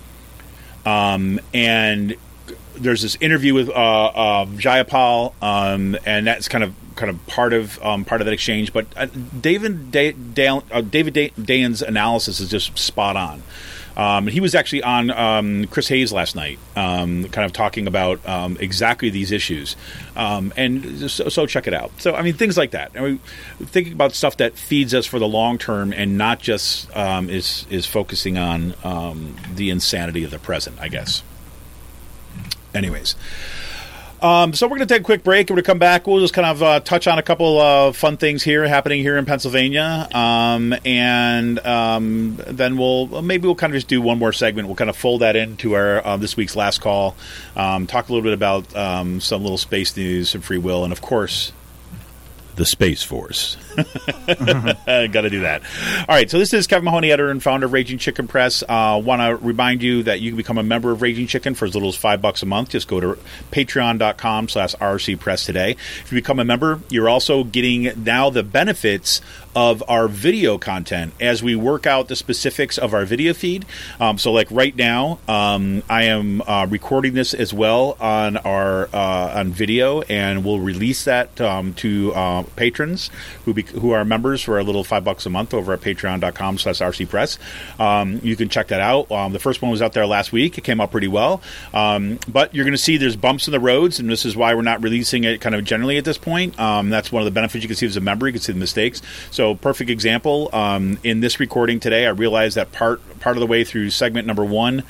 And there's this interview with Jayapal, and that's kind of part of that exchange. But David Dayen's analysis is just spot on. He was actually on Chris Hayes last night, kind of talking about exactly these issues, and so check it out. So I mean, things like that. I mean, thinking about stuff that feeds us for the long term, and not just is focusing on the insanity of the present, I guess. Anyways, so we're going to take a quick break. We're going to come back. We'll just kind of touch on a couple of fun things happening here in Pennsylvania, and then we'll kind of just do one more segment. We'll kind of fold that into our this week's last call, talk a little bit about some little space news, some free will, and of course, the Space Force. Got to do that. All right, so this is Kevin Mahoney, editor and founder of Raging Chicken Press. Want to remind you that you can become a member of Raging Chicken for as little as $5 a month. Just go to patreon.com/RCPress today. If you become a member, you're also getting now the benefits of our video content as we work out the specifics of our video feed. So like right now, I am recording this as well on our on video, and we'll release that to patrons who are members for a little $5 a month over at patreon.com/RCPress. You can check that out. The first one was out there last week. It came out pretty well. But you're going to see there's bumps in the roads, and this is why we're not releasing it kind of generally at this point. That's one of the benefits you can see as a member. You can see the mistakes. So perfect example, in this recording today, I realized that part part of the way through segment number 1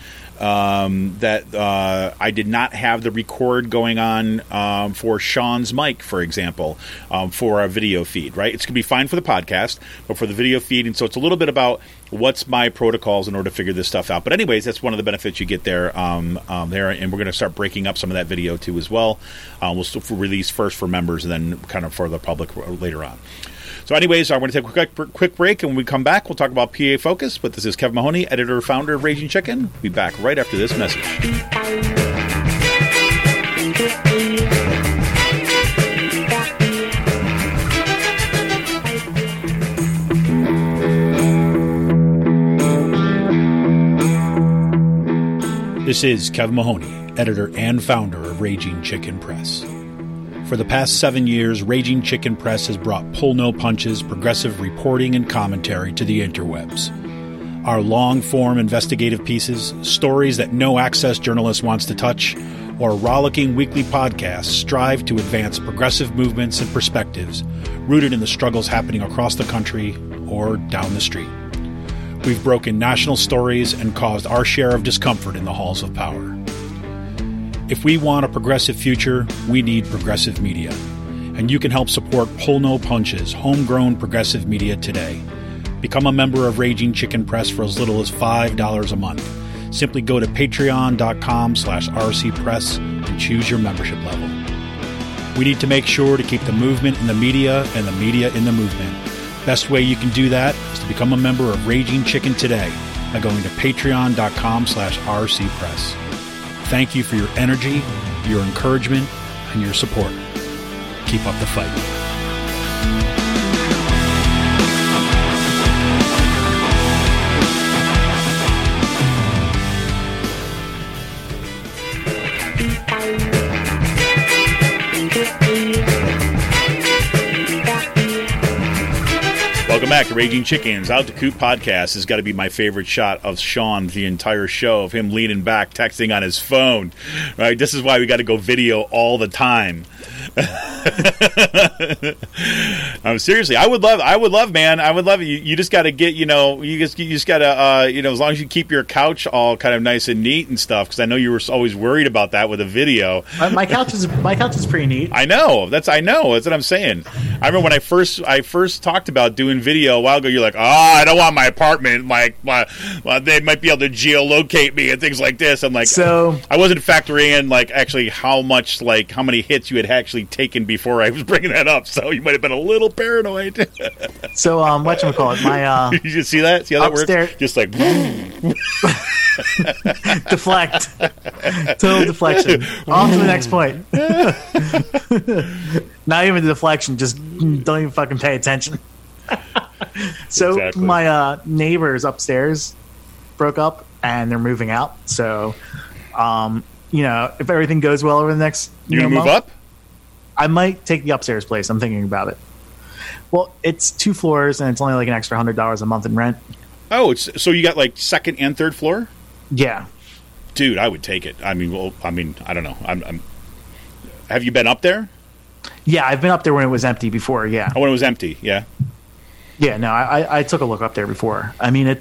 that I did not have the record going on for Sean's mic, for example, for our video feed, right? It's going to be fine for the podcast, but for the video feed, and so it's a little bit about what's my protocols in order to figure this stuff out. But anyways, that's one of the benefits you get there, and we're going to start breaking up some of that video too as well. We'll still release first for members and then kind of for the public later on. So anyways, I'm going to take a quick break, and when we come back, we'll talk about PA Focus. But this is Kevin Mahoney, editor, founder of Raging Chicken. We'll be back right after this message. This is Kevin Mahoney, editor and founder of Raging Chicken Press. For the past 7 years, Raging Chicken Press has brought pull no punches, progressive reporting and commentary to the interwebs. Our long-form investigative pieces, stories that no access journalist wants to touch, or rollicking weekly podcasts strive to advance progressive movements and perspectives rooted in the struggles happening across the country or down the street. We've broken national stories and caused our share of discomfort in the halls of power. If we want a progressive future, we need progressive media. And you can help support Pull No Punches, homegrown progressive media today. Become a member of Raging Chicken Press for as little as $5 a month. Simply go to patreon.com/rcpress and choose your membership level. We need to make sure to keep the movement in the media and the media in the movement. Best way you can do that is to become a member of Raging Chicken today by going to patreon.com/rcpress. Thank you for your energy, your encouragement, and your support. Keep up the fight. Welcome back to Raging Chickens. Out to Coop podcast has got to be my favorite shot of Sean the entire show, of him leaning back, texting on his phone. Right? This is why we got to go video all the time. Seriously, I would love, man. I would love it. You just got to get, you just got to, as long as you keep your couch all kind of nice and neat and stuff, because I know you were always worried about that with a video. My couch is pretty neat. I know. That's what I'm saying. I remember when I first talked about doing video a while ago. You're like, I don't want my apartment. They might be able to geolocate me and things like this. I'm like, so I wasn't factoring in actually how many hits you had actually taken before I was bringing that up. So you might have been a little paranoid. So whatchamacallit, my Did you see that? See how that works? Just like deflect. Total deflection. On to the next point. Not even the deflection, just don't even fucking pay attention. So exactly. My neighbors upstairs broke up and they're moving out. So if everything goes well over the next you gonna move up? I might take the upstairs place. I'm thinking about it. Well, it's 2 floors and it's only an extra $100 a month in rent. Oh, so you got second and third floor? Yeah. Dude, I would take it. I don't know. Have you been up there? Yeah, I've been up there when it was empty before, yeah. Oh, when it was empty, yeah. Yeah, no, I took a look up there before. I mean, I'm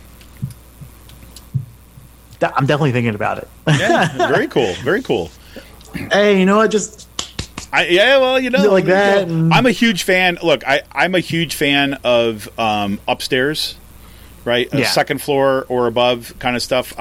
definitely thinking about it. Yeah, very cool. Very cool. Hey, you know what? Like that. I'm a huge fan. Look, I'm a huge fan of upstairs, right? Yeah. Second floor or above kind of stuff.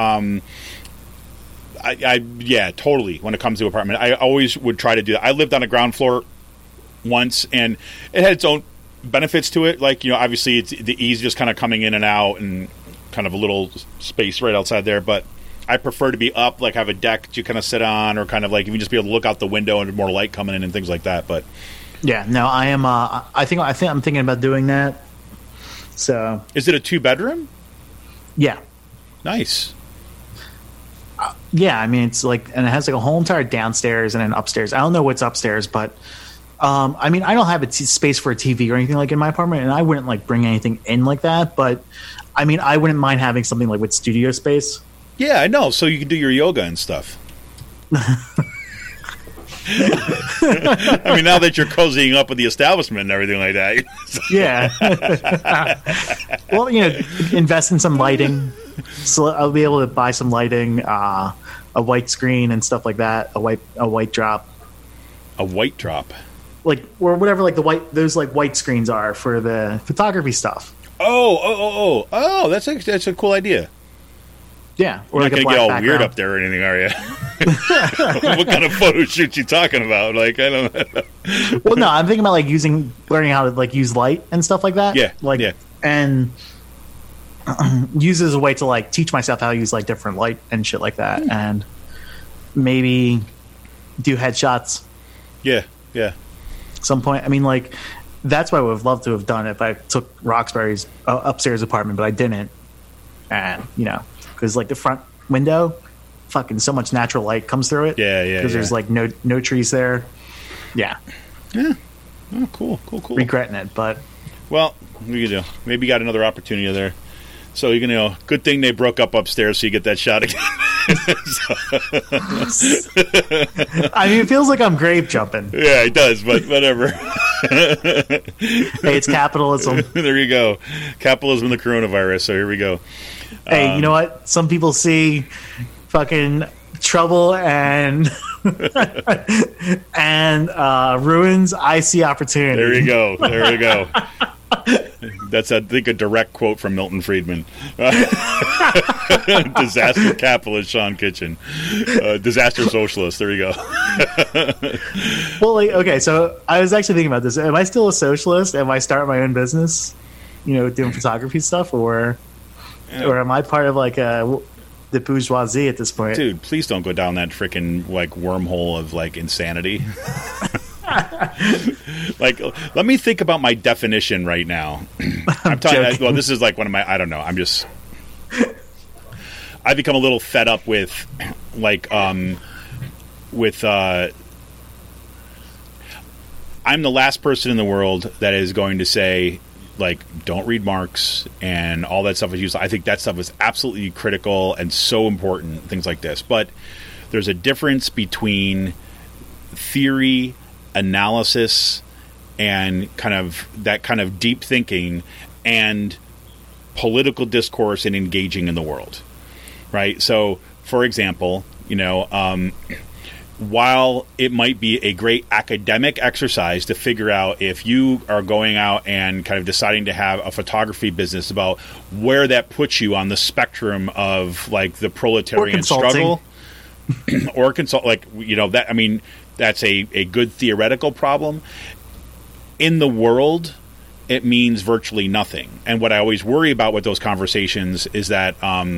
Yeah, totally. When it comes to apartment, I always would try to do that. I lived on a ground floor once, and it had its own benefits to it. Obviously, it's the ease just kind of coming in and out, and kind of a little space right outside there. But I prefer to be up, have a deck that you kind of sit on, or kind of you just be able to look out the window and more light coming in and things like that. But yeah, no, I am. I think I'm thinking about doing that. So, is it a 2-bedroom? Yeah. Nice. Yeah, I mean, it's and it has a whole entire downstairs and an upstairs. I don't know what's upstairs, but I don't have space for a TV or anything in my apartment, and I wouldn't bring anything in like that. But I mean, I wouldn't mind having something with studio space. Yeah, I know. So you can do your yoga and stuff. I mean, now that you're cozying up with the establishment and everything like that. Yeah. Well, invest in some lighting. So I'll be able to buy some lighting, a white screen and stuff like that. A white drop. A white drop. Like, or whatever, like those like white screens are for the photography stuff. Oh! That's a cool idea. Yeah, We're not gonna get all weird up there or anything, are you? What kind of photo shoot you talking about? Like, I don't know. Well, no, I'm thinking about like learning how to like use light and stuff like that. Yeah, like yeah. And use it as a way to like teach myself how to use like different light and shit like that, and maybe do headshots. Yeah. At some point. I mean, like, that's what I would have loved to have done if I took Roxbury's upstairs apartment, but I didn't. And, because, like, the front window, fucking so much natural light comes through it. Yeah. Because there's, like, no trees there. Yeah. Yeah. Oh, cool. Regretting it, but... Well, what do you do? Maybe you got another opportunity there. So, good thing they broke up upstairs so you get that shot again. I mean, it feels like I'm grave jumping. Yeah, it does, but whatever. Hey, it's capitalism. There you go. Capitalism and the coronavirus, so here we go. Hey, you know what? Some people see fucking trouble and ruins. I see opportunity. There you go. That's, I think, a direct quote from Milton Friedman. Disaster capitalist Sean Kitchen. Disaster socialist. There you go. Well, like, okay, so I was actually thinking about this. Am I still a socialist? Am I starting my own business? Doing photography stuff, or am I part of like the bourgeoisie at this point? Dude, please don't go down that freaking like wormhole of like insanity. Like, let me think about my definition right now. I'm telling you, well, this is like one of my, I don't know. I've become a little fed up with like, I'm the last person in the world that is going to say, like, don't read Marx and all that stuff is useless. I think that stuff is absolutely critical and so important, things like this. But there's a difference between theory, analysis, and kind of deep thinking and political discourse and engaging in the world, right? So, for example, while it might be a great academic exercise to figure out if you are going out and kind of deciding to have a photography business, about where that puts you on the spectrum of like the proletarian struggle, or consult, like, that, I mean, that's a good theoretical problem. In the world, it means virtually nothing. And what I always worry about with those conversations is that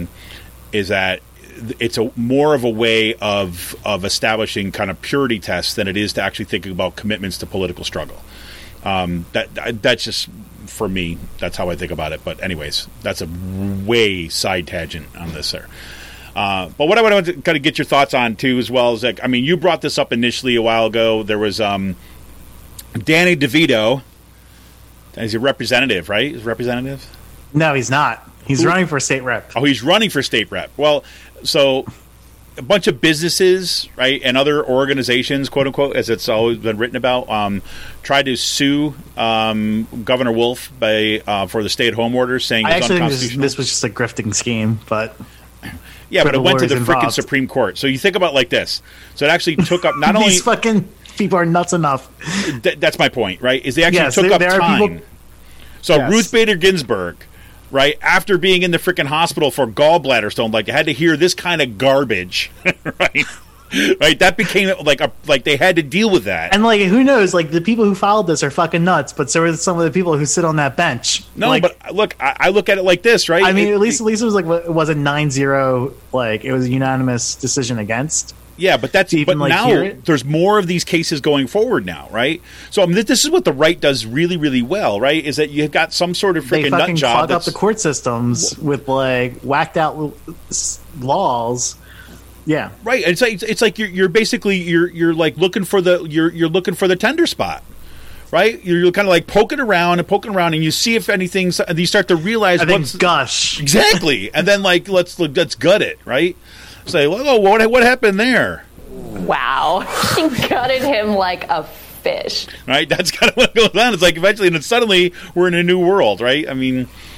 it's more of a way of establishing kind of purity tests than it is to actually thinking about commitments to political struggle. That's just, for me, that's how I think about it. But anyways, that's a way side tangent on this there. But what I want to kind of get your thoughts on too, as well, is like, I mean, you brought this up initially a while ago. There was Danny DeVito. He's a representative, right? He's a representative? No, he's not. He's running for state rep. Oh, he's running for state rep. Well, so a bunch of businesses, right, and other organizations, quote unquote, as it's always been written about, tried to sue Governor Wolf for the stay-at-home order, saying it's unconstitutional. This was just a grifting scheme, but yeah, but it went to the freaking Supreme Court. So you think about it like this. So it actually took up not only these fucking people are nuts enough. That's my point, right? Is they actually took up time. So yes. Ruth Bader Ginsburg, right, after being in the freaking hospital for gallbladder stone, like, they had to hear this kind of garbage, right? Right, that became like they had to deal with that. And like, who knows? Like, the people who filed this are fucking nuts, but so are some of the people who sit on that bench. No, like, but look, I look at it like this, right? I mean, at least it was like, it wasn't 9-0, like it was a unanimous decision against. Yeah, but that's even, but now there's more of these cases going forward now, right? So I mean, this is what the right does really, really well, right? Is that you've got some sort of freaking nut job. They fucking clog up the court systems with like whacked out laws. Yeah, right. And it's like you're basically you're like looking for you're looking for the tender spot, right? You're kind of like poking around, and you see if anything. And you start to realize what's gush exactly, and then like let's gut it, right? Say, oh, what happened there? Wow, she gutted him like a fish. Right, that's kind of what goes on. It's like eventually, and then suddenly we're in a new world, right? I mean,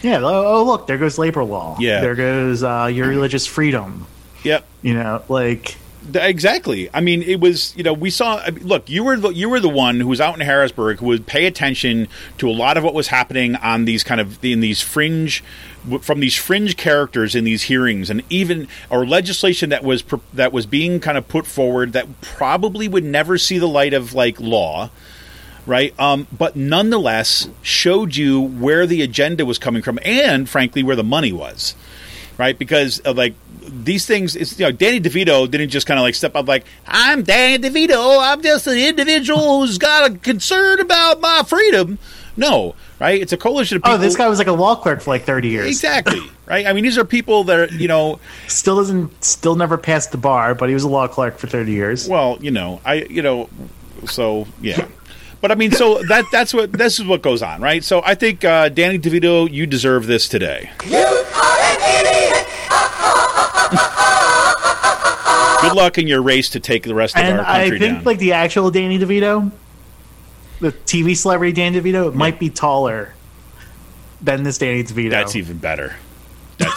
Yeah. Oh, look, there goes labor law. Yeah. There goes your religious freedom. Yep. You know, like. Exactly. I mean, it was, we saw, look, you were the one who was out in Harrisburg who would pay attention to a lot of what was happening on these from these fringe characters in these hearings, and even or legislation that was being kind of put forward that probably would never see the light of like law. Right. But nonetheless showed you where the agenda was coming from and frankly, where the money was. Right. Because like, these things, Danny DeVito didn't just kind of like step up like, I'm Danny DeVito, I'm just an individual who's got a concern about my freedom. No, right? It's a coalition of people. Oh, this guy was like a law clerk for like 30 years. Exactly, right? I mean, these are people that are, Still never passed the bar, but he was a law clerk for 30 years. Well, so, yeah. But I mean, so this is what goes on, right? So I think, Danny DeVito, you deserve this today. You are an idiot! Good luck in your race to take the rest of our country down. I think like the actual Danny DeVito, the TV celebrity Danny DeVito, might be taller than this Danny DeVito. That's even better. That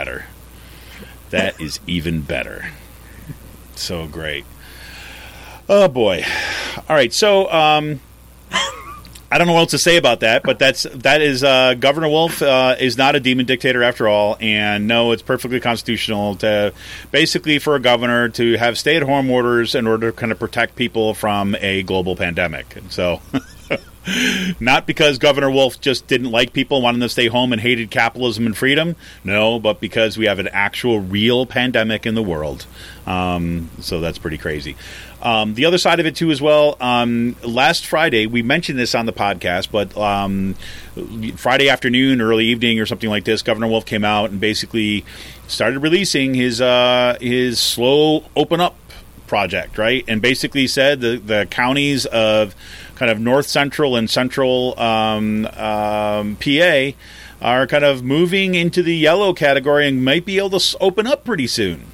is even better. So great. Oh boy. All right. So I don't know what else to say about that, but that is Governor Wolf is not a demon dictator after all, and no, it's perfectly constitutional to basically for a governor to have stay-at-home orders in order to kind of protect people from a global pandemic. And so, not because Governor Wolf just didn't like people, wanted them to stay home, and hated capitalism and freedom. No, but because we have an actual, real pandemic in the world. So that's pretty crazy. The other side of it, too, as well, last Friday, we mentioned this on the podcast, but Friday afternoon, early evening or something like this, Governor Wolf came out and basically started releasing his slow open up project, right? And basically said the counties of kind of north central and central PA are kind of moving into the yellow category and might be able to open up pretty soon.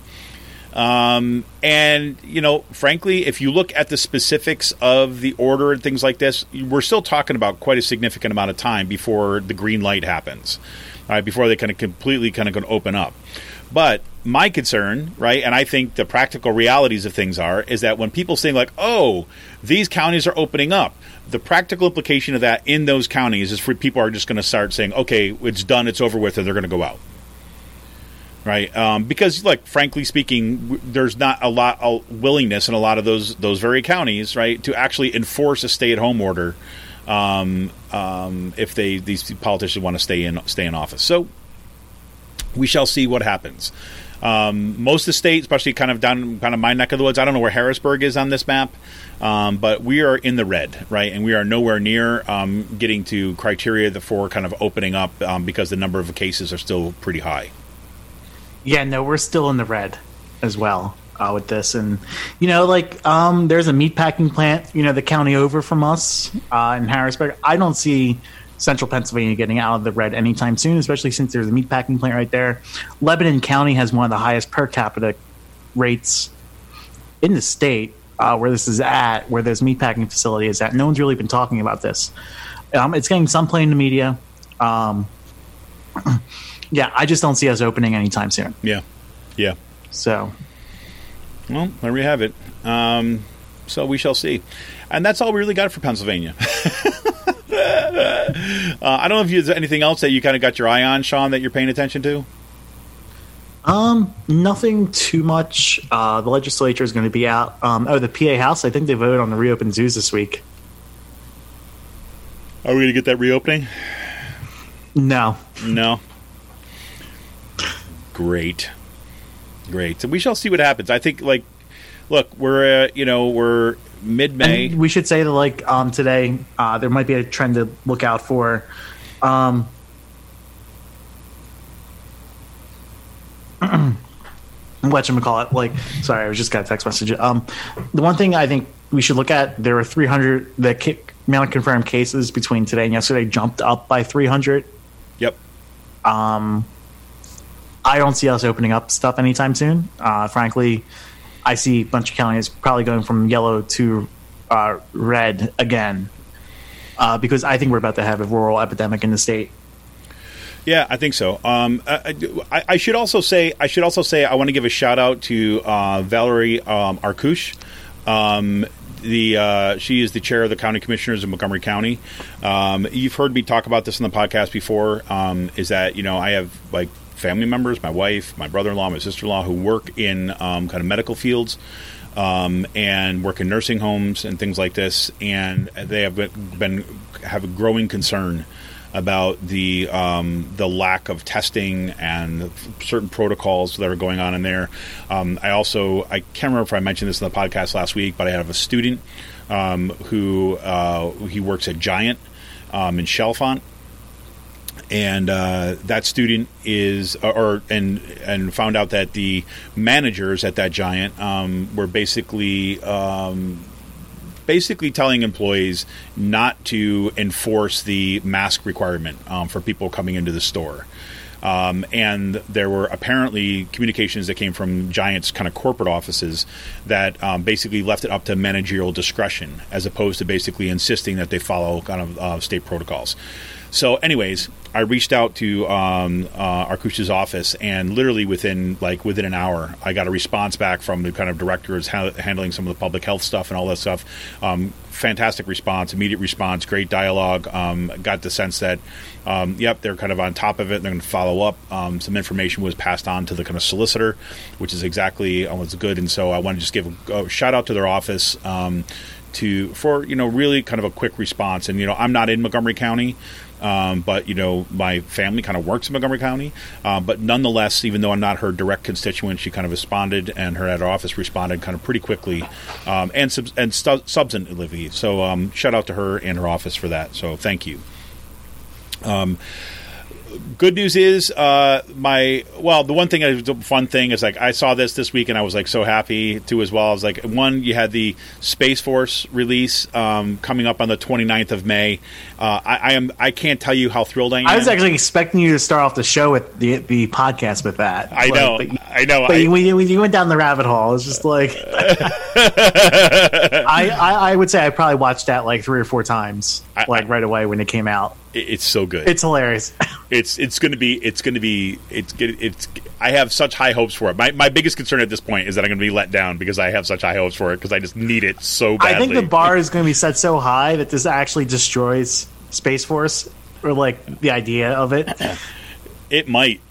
And, frankly, if you look at the specifics of the order and things like this, we're still talking about quite a significant amount of time before the green light happens, before they kind of completely kind of going to open up. But my concern, right, and I think the practical realities of things is that when people say like, oh, these counties are opening up, the practical implication of that in those counties is for people are just going to start saying, okay, it's done, it's over with, and they're going to go out. Right, because, like, frankly speaking, there's not a lot of willingness in a lot of those very counties, right, to actually enforce a stay-at-home order if these politicians want to stay in office. So we shall see what happens. Most of the state, especially kind of my neck of the woods, I don't know where Harrisburg is on this map, but we are in the red, right, and we are nowhere near getting to criteria for kind of opening up because the number of cases are still pretty high. Yeah, no, we're still in the red as well with this. And, there's a meatpacking plant, the county over from us in Harrisburg. I don't see central Pennsylvania getting out of the red anytime soon, especially since there's a meatpacking plant right there. Lebanon County has one of the highest per capita rates in the state where this is at, where this meatpacking facility is at. No one's really been talking about this. It's getting some play in the media. Yeah, I just don't see us opening anytime soon. Yeah. So, well, there we have it. So we shall see, and that's all we really got for Pennsylvania. I don't know if there's anything else that you kind of got your eye on, Sean, that you're paying attention to. Nothing too much. The legislature is going to be out. The PA House. I think they voted on the reopened zoos this week. Are we going to get that reopening? No. Great. So we shall see what happens. I think, look, we're mid-May. And we should say that, today, there might be a trend to look out for. Whatchamacallit, sorry, I just got a text message. The one thing I think we should look at, there were 300, the amount of confirmed cases between today and yesterday jumped up by 300. Yep. I don't see us opening up stuff anytime soon. Frankly, I see a bunch of counties probably going from yellow to red again because I think we're about to have a rural epidemic in the state. Yeah, I think so. I should also say I want to give a shout out to Valerie Arkush. She is the chair of the county commissioners of Montgomery County. You've heard me talk about this in the podcast before. Is that I have like family members, my wife, my brother-in-law, my sister-in-law, who work in kind of medical fields. And work in nursing homes and things like this, and they have have a growing concern about the lack of testing and certain protocols that are going on in there. I can't remember if I mentioned this in the podcast last week, but I have a student who he works at Giant in Chalfont. And that student is, and found out that the managers at that Giant were basically telling employees not to enforce the mask requirement for people coming into the store. And there were apparently communications that came from Giant's kind of corporate offices that basically left it up to managerial discretion, as opposed to basically insisting that they follow kind of state protocols. So anyways, I reached out to Arkush's office, and literally within an hour, I got a response back from the kind of directors handling some of the public health stuff and all that stuff. Fantastic response, immediate response, great dialogue. Got the sense that, they're kind of on top of it. They're going to follow up. Some information was passed on to the kind of solicitor, which is exactly what's good. And so I want to just give a shout out to their office for really kind of a quick response. And I'm not in Montgomery County. But my family kind of works in Montgomery County. But nonetheless, even though I'm not her direct constituent, she kind of responded, and her at her office responded kind of pretty quickly and substantively. So shout out to her and her office for that. So thank you. Good news is the one thing, the fun thing is, like, I saw this week and I was like so happy too as well. I was like, one, you had the Space Force release coming up on the 29th of May. I can't tell you how thrilled I am. I was actually expecting you to start off the show with the podcast with that. I know. But you went down the rabbit hole. It's just like I would say I probably watched that like 3 or 4 times, right away when it came out. It's so good. It's hilarious. It's going to be. I have such high hopes for it. My biggest concern at this point is that I'm going to be let down because I have such high hopes for it because I just need it so badly. I think the bar is going to be set so high that this actually destroys Space Force, or like the idea of it. It might.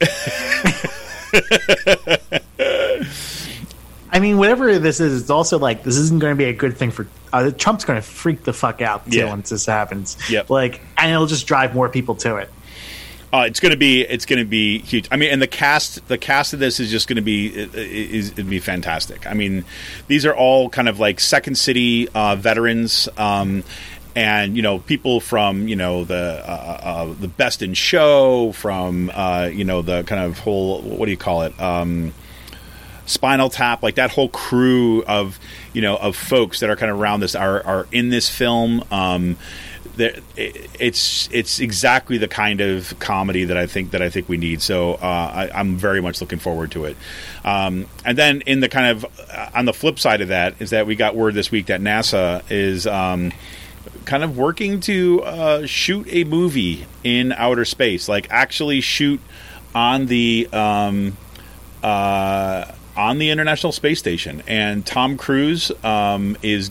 I mean, whatever this is, it's also like this isn't going to be a good thing for Trump's going to freak the fuck out too once this happens. Yep. And it'll just drive more people to it. It's going to be huge. I mean, and the cast of this is just going to be fantastic. I mean, these are all kind of like Second City veterans, and people from the Best in Show, from the kind of whole, what do you call it? Spinal Tap, like that whole crew of folks that are kind of around this are in this film. It's exactly the kind of comedy that I think we need. So I'm very much looking forward to it. And then in the kind of on the flip side of that is that we got word this week that NASA is kind of working to shoot a movie in outer space, like actually shoot on the International Space Station. And Tom Cruise is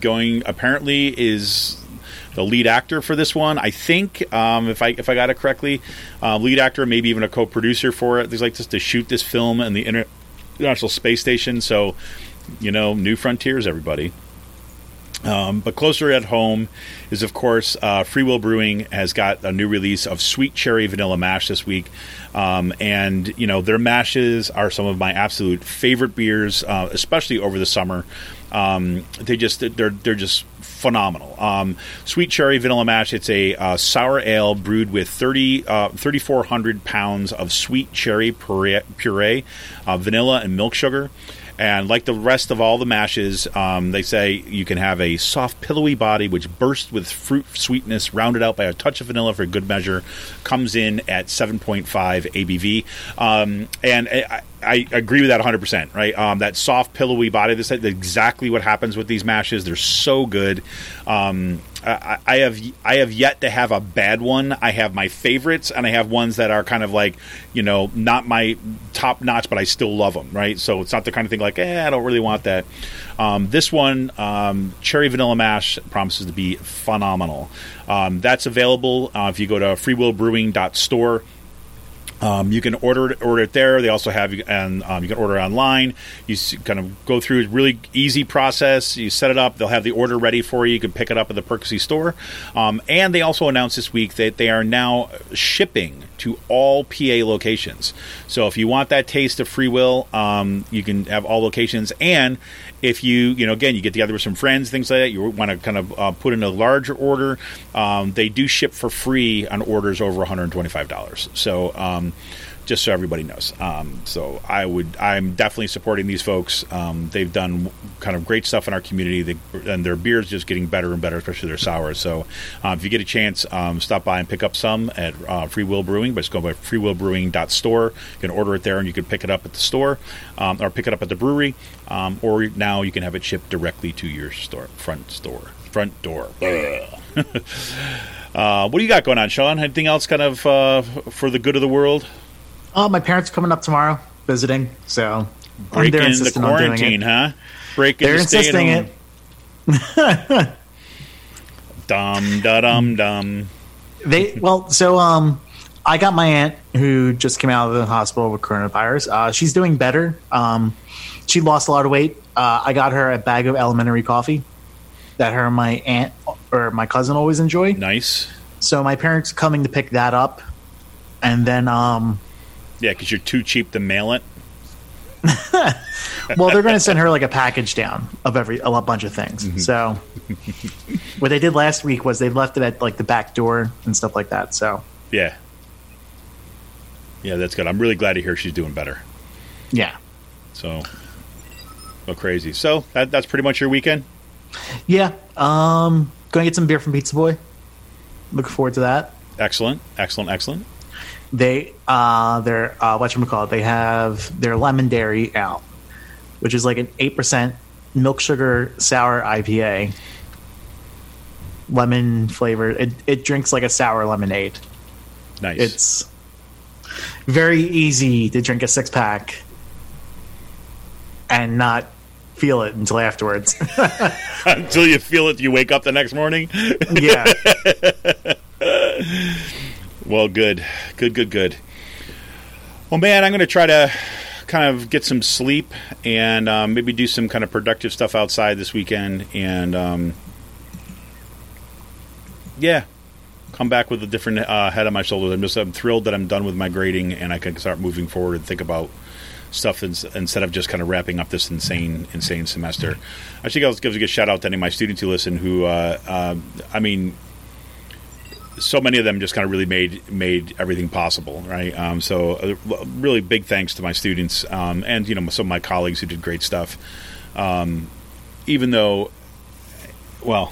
the lead actor for this one. I think, if I got it correctly, lead actor, maybe even a co-producer for it. There's like just to shoot this film in the International Space Station. So, new frontiers, everybody. But closer at home is, of course, Free Will Brewing has got a new release of Sweet Cherry Vanilla Mash this week. And their mashes are some of my absolute favorite beers, especially over the summer. They're just phenomenal. Sweet Cherry Vanilla Mash, it's a sour ale brewed with 3,400 pounds of sweet cherry puree, vanilla, and milk sugar. And like the rest of all the mashes, they say you can have a soft, pillowy body which bursts with fruit sweetness, rounded out by a touch of vanilla for good measure. Comes in at 7.5 ABV. And I agree with that 100%. Right, that soft, pillowy body. That's exactly what happens with these mashes. They're so good. I have yet to have a bad one. I have my favorites, and I have ones that are kind of like, not my top notch, but I still love them. Right, so it's not the kind of thing like, I don't really want that. This one, cherry vanilla mash, promises to be phenomenal. That's available if you go to freewillbrewing.store. You can order it there. They also have, and you can order it online. You kind of go through a really easy process. You set it up. They'll have the order ready for you. You can pick it up at the Percy store. And they also announced this week that they are now shipping to all PA locations. So if you want that taste of Free Will, you can have all locations. And if you again, you get together with some friends, things like that, you want to kind of put in a larger order, they do ship for free on orders over $125. So just so everybody knows. So I'm definitely supporting these folks. They've done kind of great stuff in our community, and their beer's just getting better and better, especially their sours. So if you get a chance, stop by and pick up some at Free Will Brewing, but just go by freewillbrewing.store. You can order it there, and you can pick it up at the store, or pick it up at the brewery, or now you can have it shipped directly to your front door. What do you got going on, Sean? Anything else kind of for the good of the world? Oh, my parents are coming up tomorrow visiting, so breaking the quarantine, huh? They're insisting it. Dum da dum dum. I got my aunt who just came out of the hospital with coronavirus. She's doing better. She lost a lot of weight. I got her a bag of elementary coffee that her and my aunt or my cousin always enjoy. Nice. So my parents are coming to pick that up, and then yeah, because you're too cheap to mail it. Well, they're going to send her like a package down of a bunch of things. Mm-hmm. So what they did last week was they left it at like the back door and stuff like that. So yeah, that's good. I'm really glad to hear she's doing better. Yeah. So crazy. So that's pretty much your weekend. Yeah. Going to get some beer from Pizza Boy. Looking forward to that. Excellent. They whatchamacallit, they have their Lemon Dairy out, which is like an 8% milk sugar sour IPA. Lemon flavored. It drinks like a sour lemonade. Nice. It's very easy to drink a 6-pack and not feel it until afterwards. Until you feel it, you wake up the next morning. Yeah. Well, good. Well, man, I'm going to try to kind of get some sleep and maybe do some kind of productive stuff outside this weekend, and come back with a different head on my shoulders. I'm thrilled that I'm done with my grading and I can start moving forward and think about stuff instead of just kind of wrapping up this insane semester. I think I'll give a good shout out to any of my students who listen who, so many of them just kind of really made everything possible, right? So really big thanks to my students and, some of my colleagues who did great stuff. Even though, well,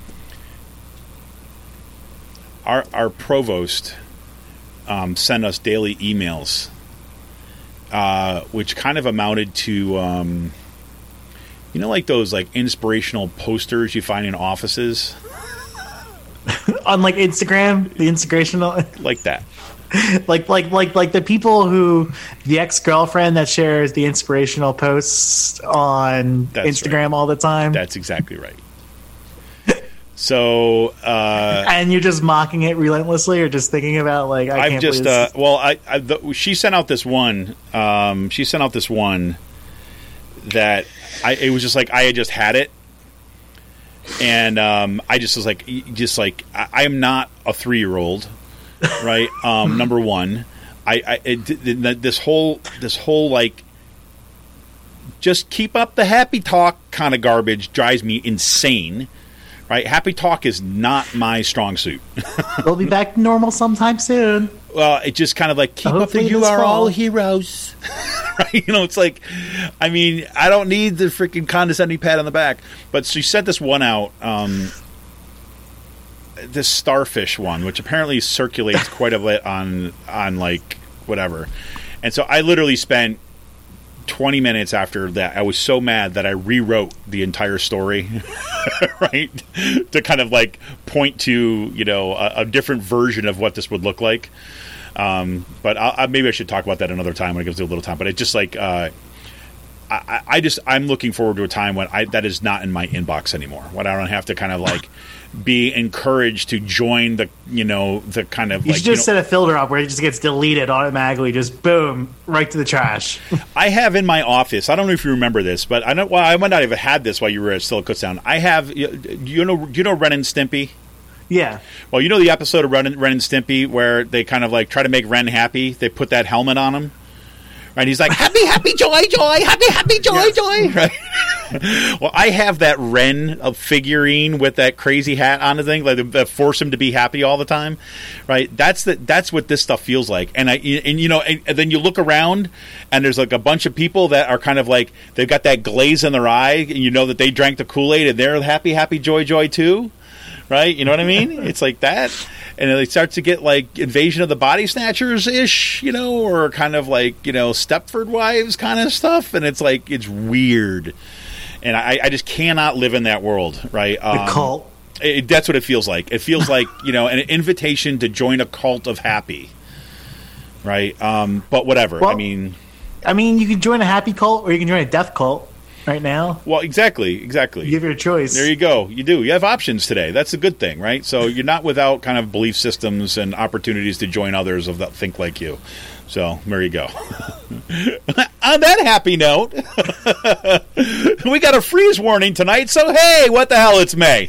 our provost sent us daily emails, which kind of amounted to, like those like inspirational posters you find in offices. On like Instagram, the inspirational, like that, like the people who the ex-girlfriend that shares the inspirational posts on Instagram all the time. That's exactly right. So, and you're just mocking it relentlessly, or just thinking about like she sent out this one. She sent out this one that it was just like I had just had it. And I just was like, I am not a 3-year-old, right? Number one, this whole like, just keep up the happy talk kind of garbage drives me insane, right? Happy talk is not my strong suit. We'll be back to normal sometime soon. Well, it just kind of like keep up. You are all heroes. Right? It's like, I mean, I don't need the freaking condescending pat on the back. But she sent this one out, this starfish one, which apparently circulates quite a bit on like whatever. And so I literally spent 20 minutes after that, I was so mad that I rewrote the entire story, right? To kind of like point to, a different version of what this would look like. But maybe I should talk about that another time when it gives you a little time. But it's just like, I'm looking forward to a time when that is not in my inbox anymore. When I don't have to kind of like be encouraged to join the kind of. You should just set a filter up where it just gets deleted automatically. Just boom, right to the trash. I have in my office. I don't know if you remember this, but I know. Well, I might not have had this while you were still at Kutztown. I have. You know Ren and Stimpy. Yeah. Well, you know the episode of Ren and Stimpy where they kind of like try to make Ren happy. They put that helmet on him. Right, he's like, happy, happy, joy, joy, happy, happy, joy, joy. Right? Well, I have that Ren figurine with that crazy hat on the thing, like that force him to be happy all the time. Right? That's what this stuff feels like. And then you look around, and there's like a bunch of people that are kind of like they've got that glaze in their eye, and you know that they drank the Kool-Aid, and they're happy, happy, joy, joy too. Right? You know what I mean? It's like that. And it starts to get like Invasion of the Body Snatchers-ish, or kind of like, Stepford Wives kind of stuff. And it's like, it's weird. And I just cannot live in that world, right? The cult. That's what it feels like. It feels like, an invitation to join a cult of happy. Right? But whatever. Well, I mean, you can join a happy cult or you can join a death cult. Right now? Well, exactly. You give your choice. There you go. You do. You have options today. That's a good thing, right? So you're not without kind of belief systems and opportunities to join others that think like you. So there you go. On that happy note, we got a freeze warning tonight, so hey, what the hell, it's May.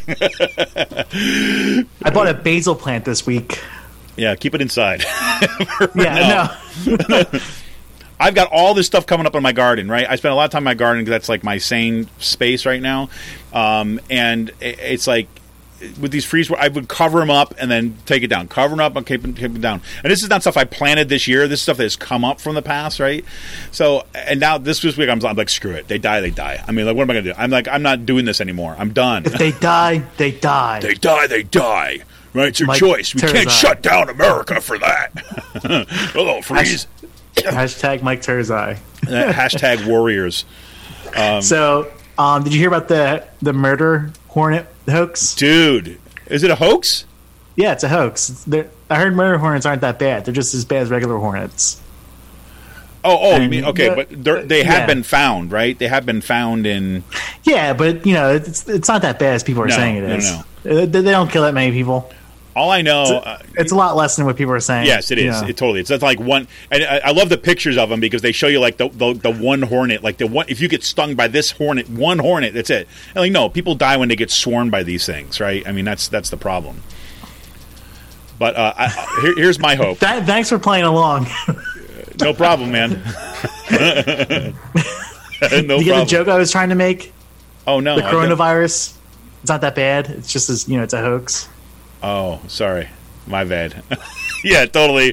I bought a basil plant this week. Yeah, keep it inside. No. I've got all this stuff coming up in my garden, right? I spend a lot of time in my garden because that's like my sane space right now. And it's like with these freeze, I would cover them up and then take it down. Cover them up and keep them down. And this is not stuff I planted this year. This is stuff that has come up from the past, right? So, and now this week I'm like, screw it. They die, they die. I mean, like, what am I going to do? I'm like, I'm not doing this anymore. I'm done. If they die, they die. They die, they die. Right? It's your choice. We can't shut down America for that. Oh, freeze. Hashtag Mike Turzai. Hashtag Warriors. So, did you hear about the murder hornet hoax? Dude, is it a hoax? Yeah, it's a hoax. I heard murder hornets aren't that bad. They're just as bad as regular hornets. You mean, okay, but they have been found, right? They have been found in... Yeah, but, it's not that bad as people are saying it is. No. They don't kill that many people. All I know... It's a lot less than what people are saying. Yes, it is. It totally is. It's like one... And I love the pictures of them because they show you like the one hornet. Like the one... If you get stung by this hornet, one hornet, that's it. And like, no, people die when they get swarmed by these things, right? I mean, that's the problem. But here's my hope. Thanks for playing along. No problem, man. No Did you get the joke I was trying to make? Oh, no. The coronavirus. It's not that bad. It's just as, it's a hoax. Oh, sorry. My bad. Yeah, totally.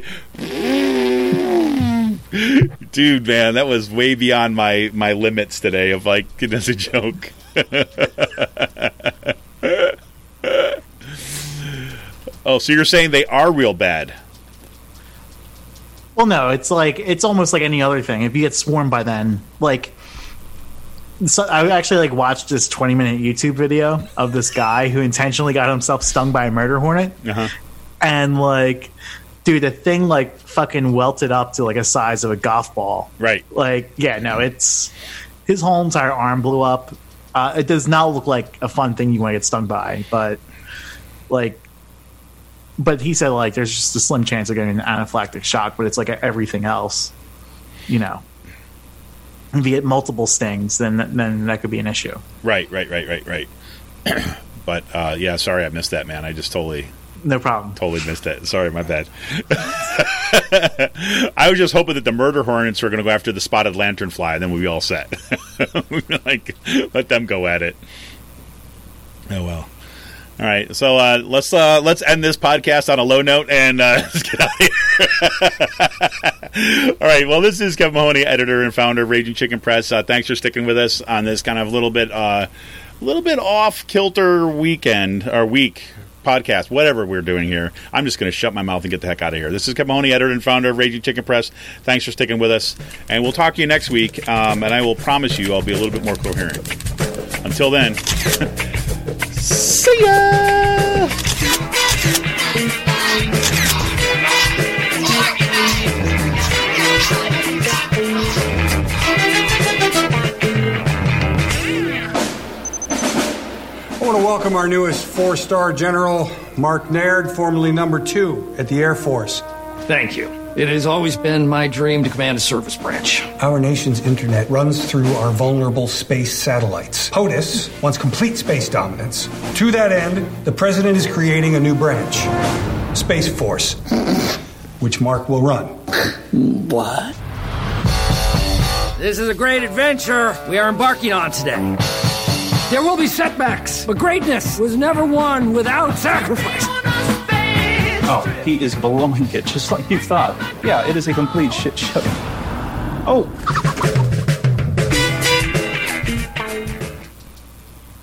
Dude, man, that was way beyond my limits today of like, it's a joke. Oh, so you're saying they are real bad? Well, no, it's almost like any other thing. If you get swarmed by them, so I actually watched this 20-minute YouTube video of this guy who intentionally got himself stung by a murder hornet, and dude, the thing fucking welted up to a size of a golf ball. Right. It's his whole entire arm blew up. It does not look like a fun thing you want to get stung by, but But he said there's just a slim chance of getting an anaphylactic shock, but it's like everything else, If you get multiple stings, then that could be an issue. Right. But yeah, sorry I missed that, man. I just totally no problem. Totally missed it. Sorry, my bad. I was just hoping that the murder hornets were going to go after the spotted lanternfly, and then we'd be all set. Let them go at it. Oh well. All right, so let's end this podcast on a low note and let's get out of here. All right, well, this is Kevin Mahoney, editor and founder of Raging Chicken Press. Thanks for sticking with us on this kind of little bit off kilter weekend or week. podcast, whatever we're doing here. I'm just going to shut my mouth and get the heck out of here. This is Kevin Mahoney, editor and founder of Raging Chicken Press. Thanks for sticking with us, and we'll talk to you next week, and I will promise you I'll be a little bit more coherent. Until then, see ya! I want to welcome our newest 4-star general, Mark Naird, formerly number 2 at the Air Force. Thank you. It has always been my dream to command a service branch. Our nation's internet runs through our vulnerable space satellites. POTUS wants complete space dominance. To that end, the president is creating a new branch, Space Force, which Mark will run. What? This is a great adventure we are embarking on today. There will be setbacks, but greatness was never won without sacrifice. Oh, he is blowing it just like you thought. Yeah, it is a complete shit show. Oh.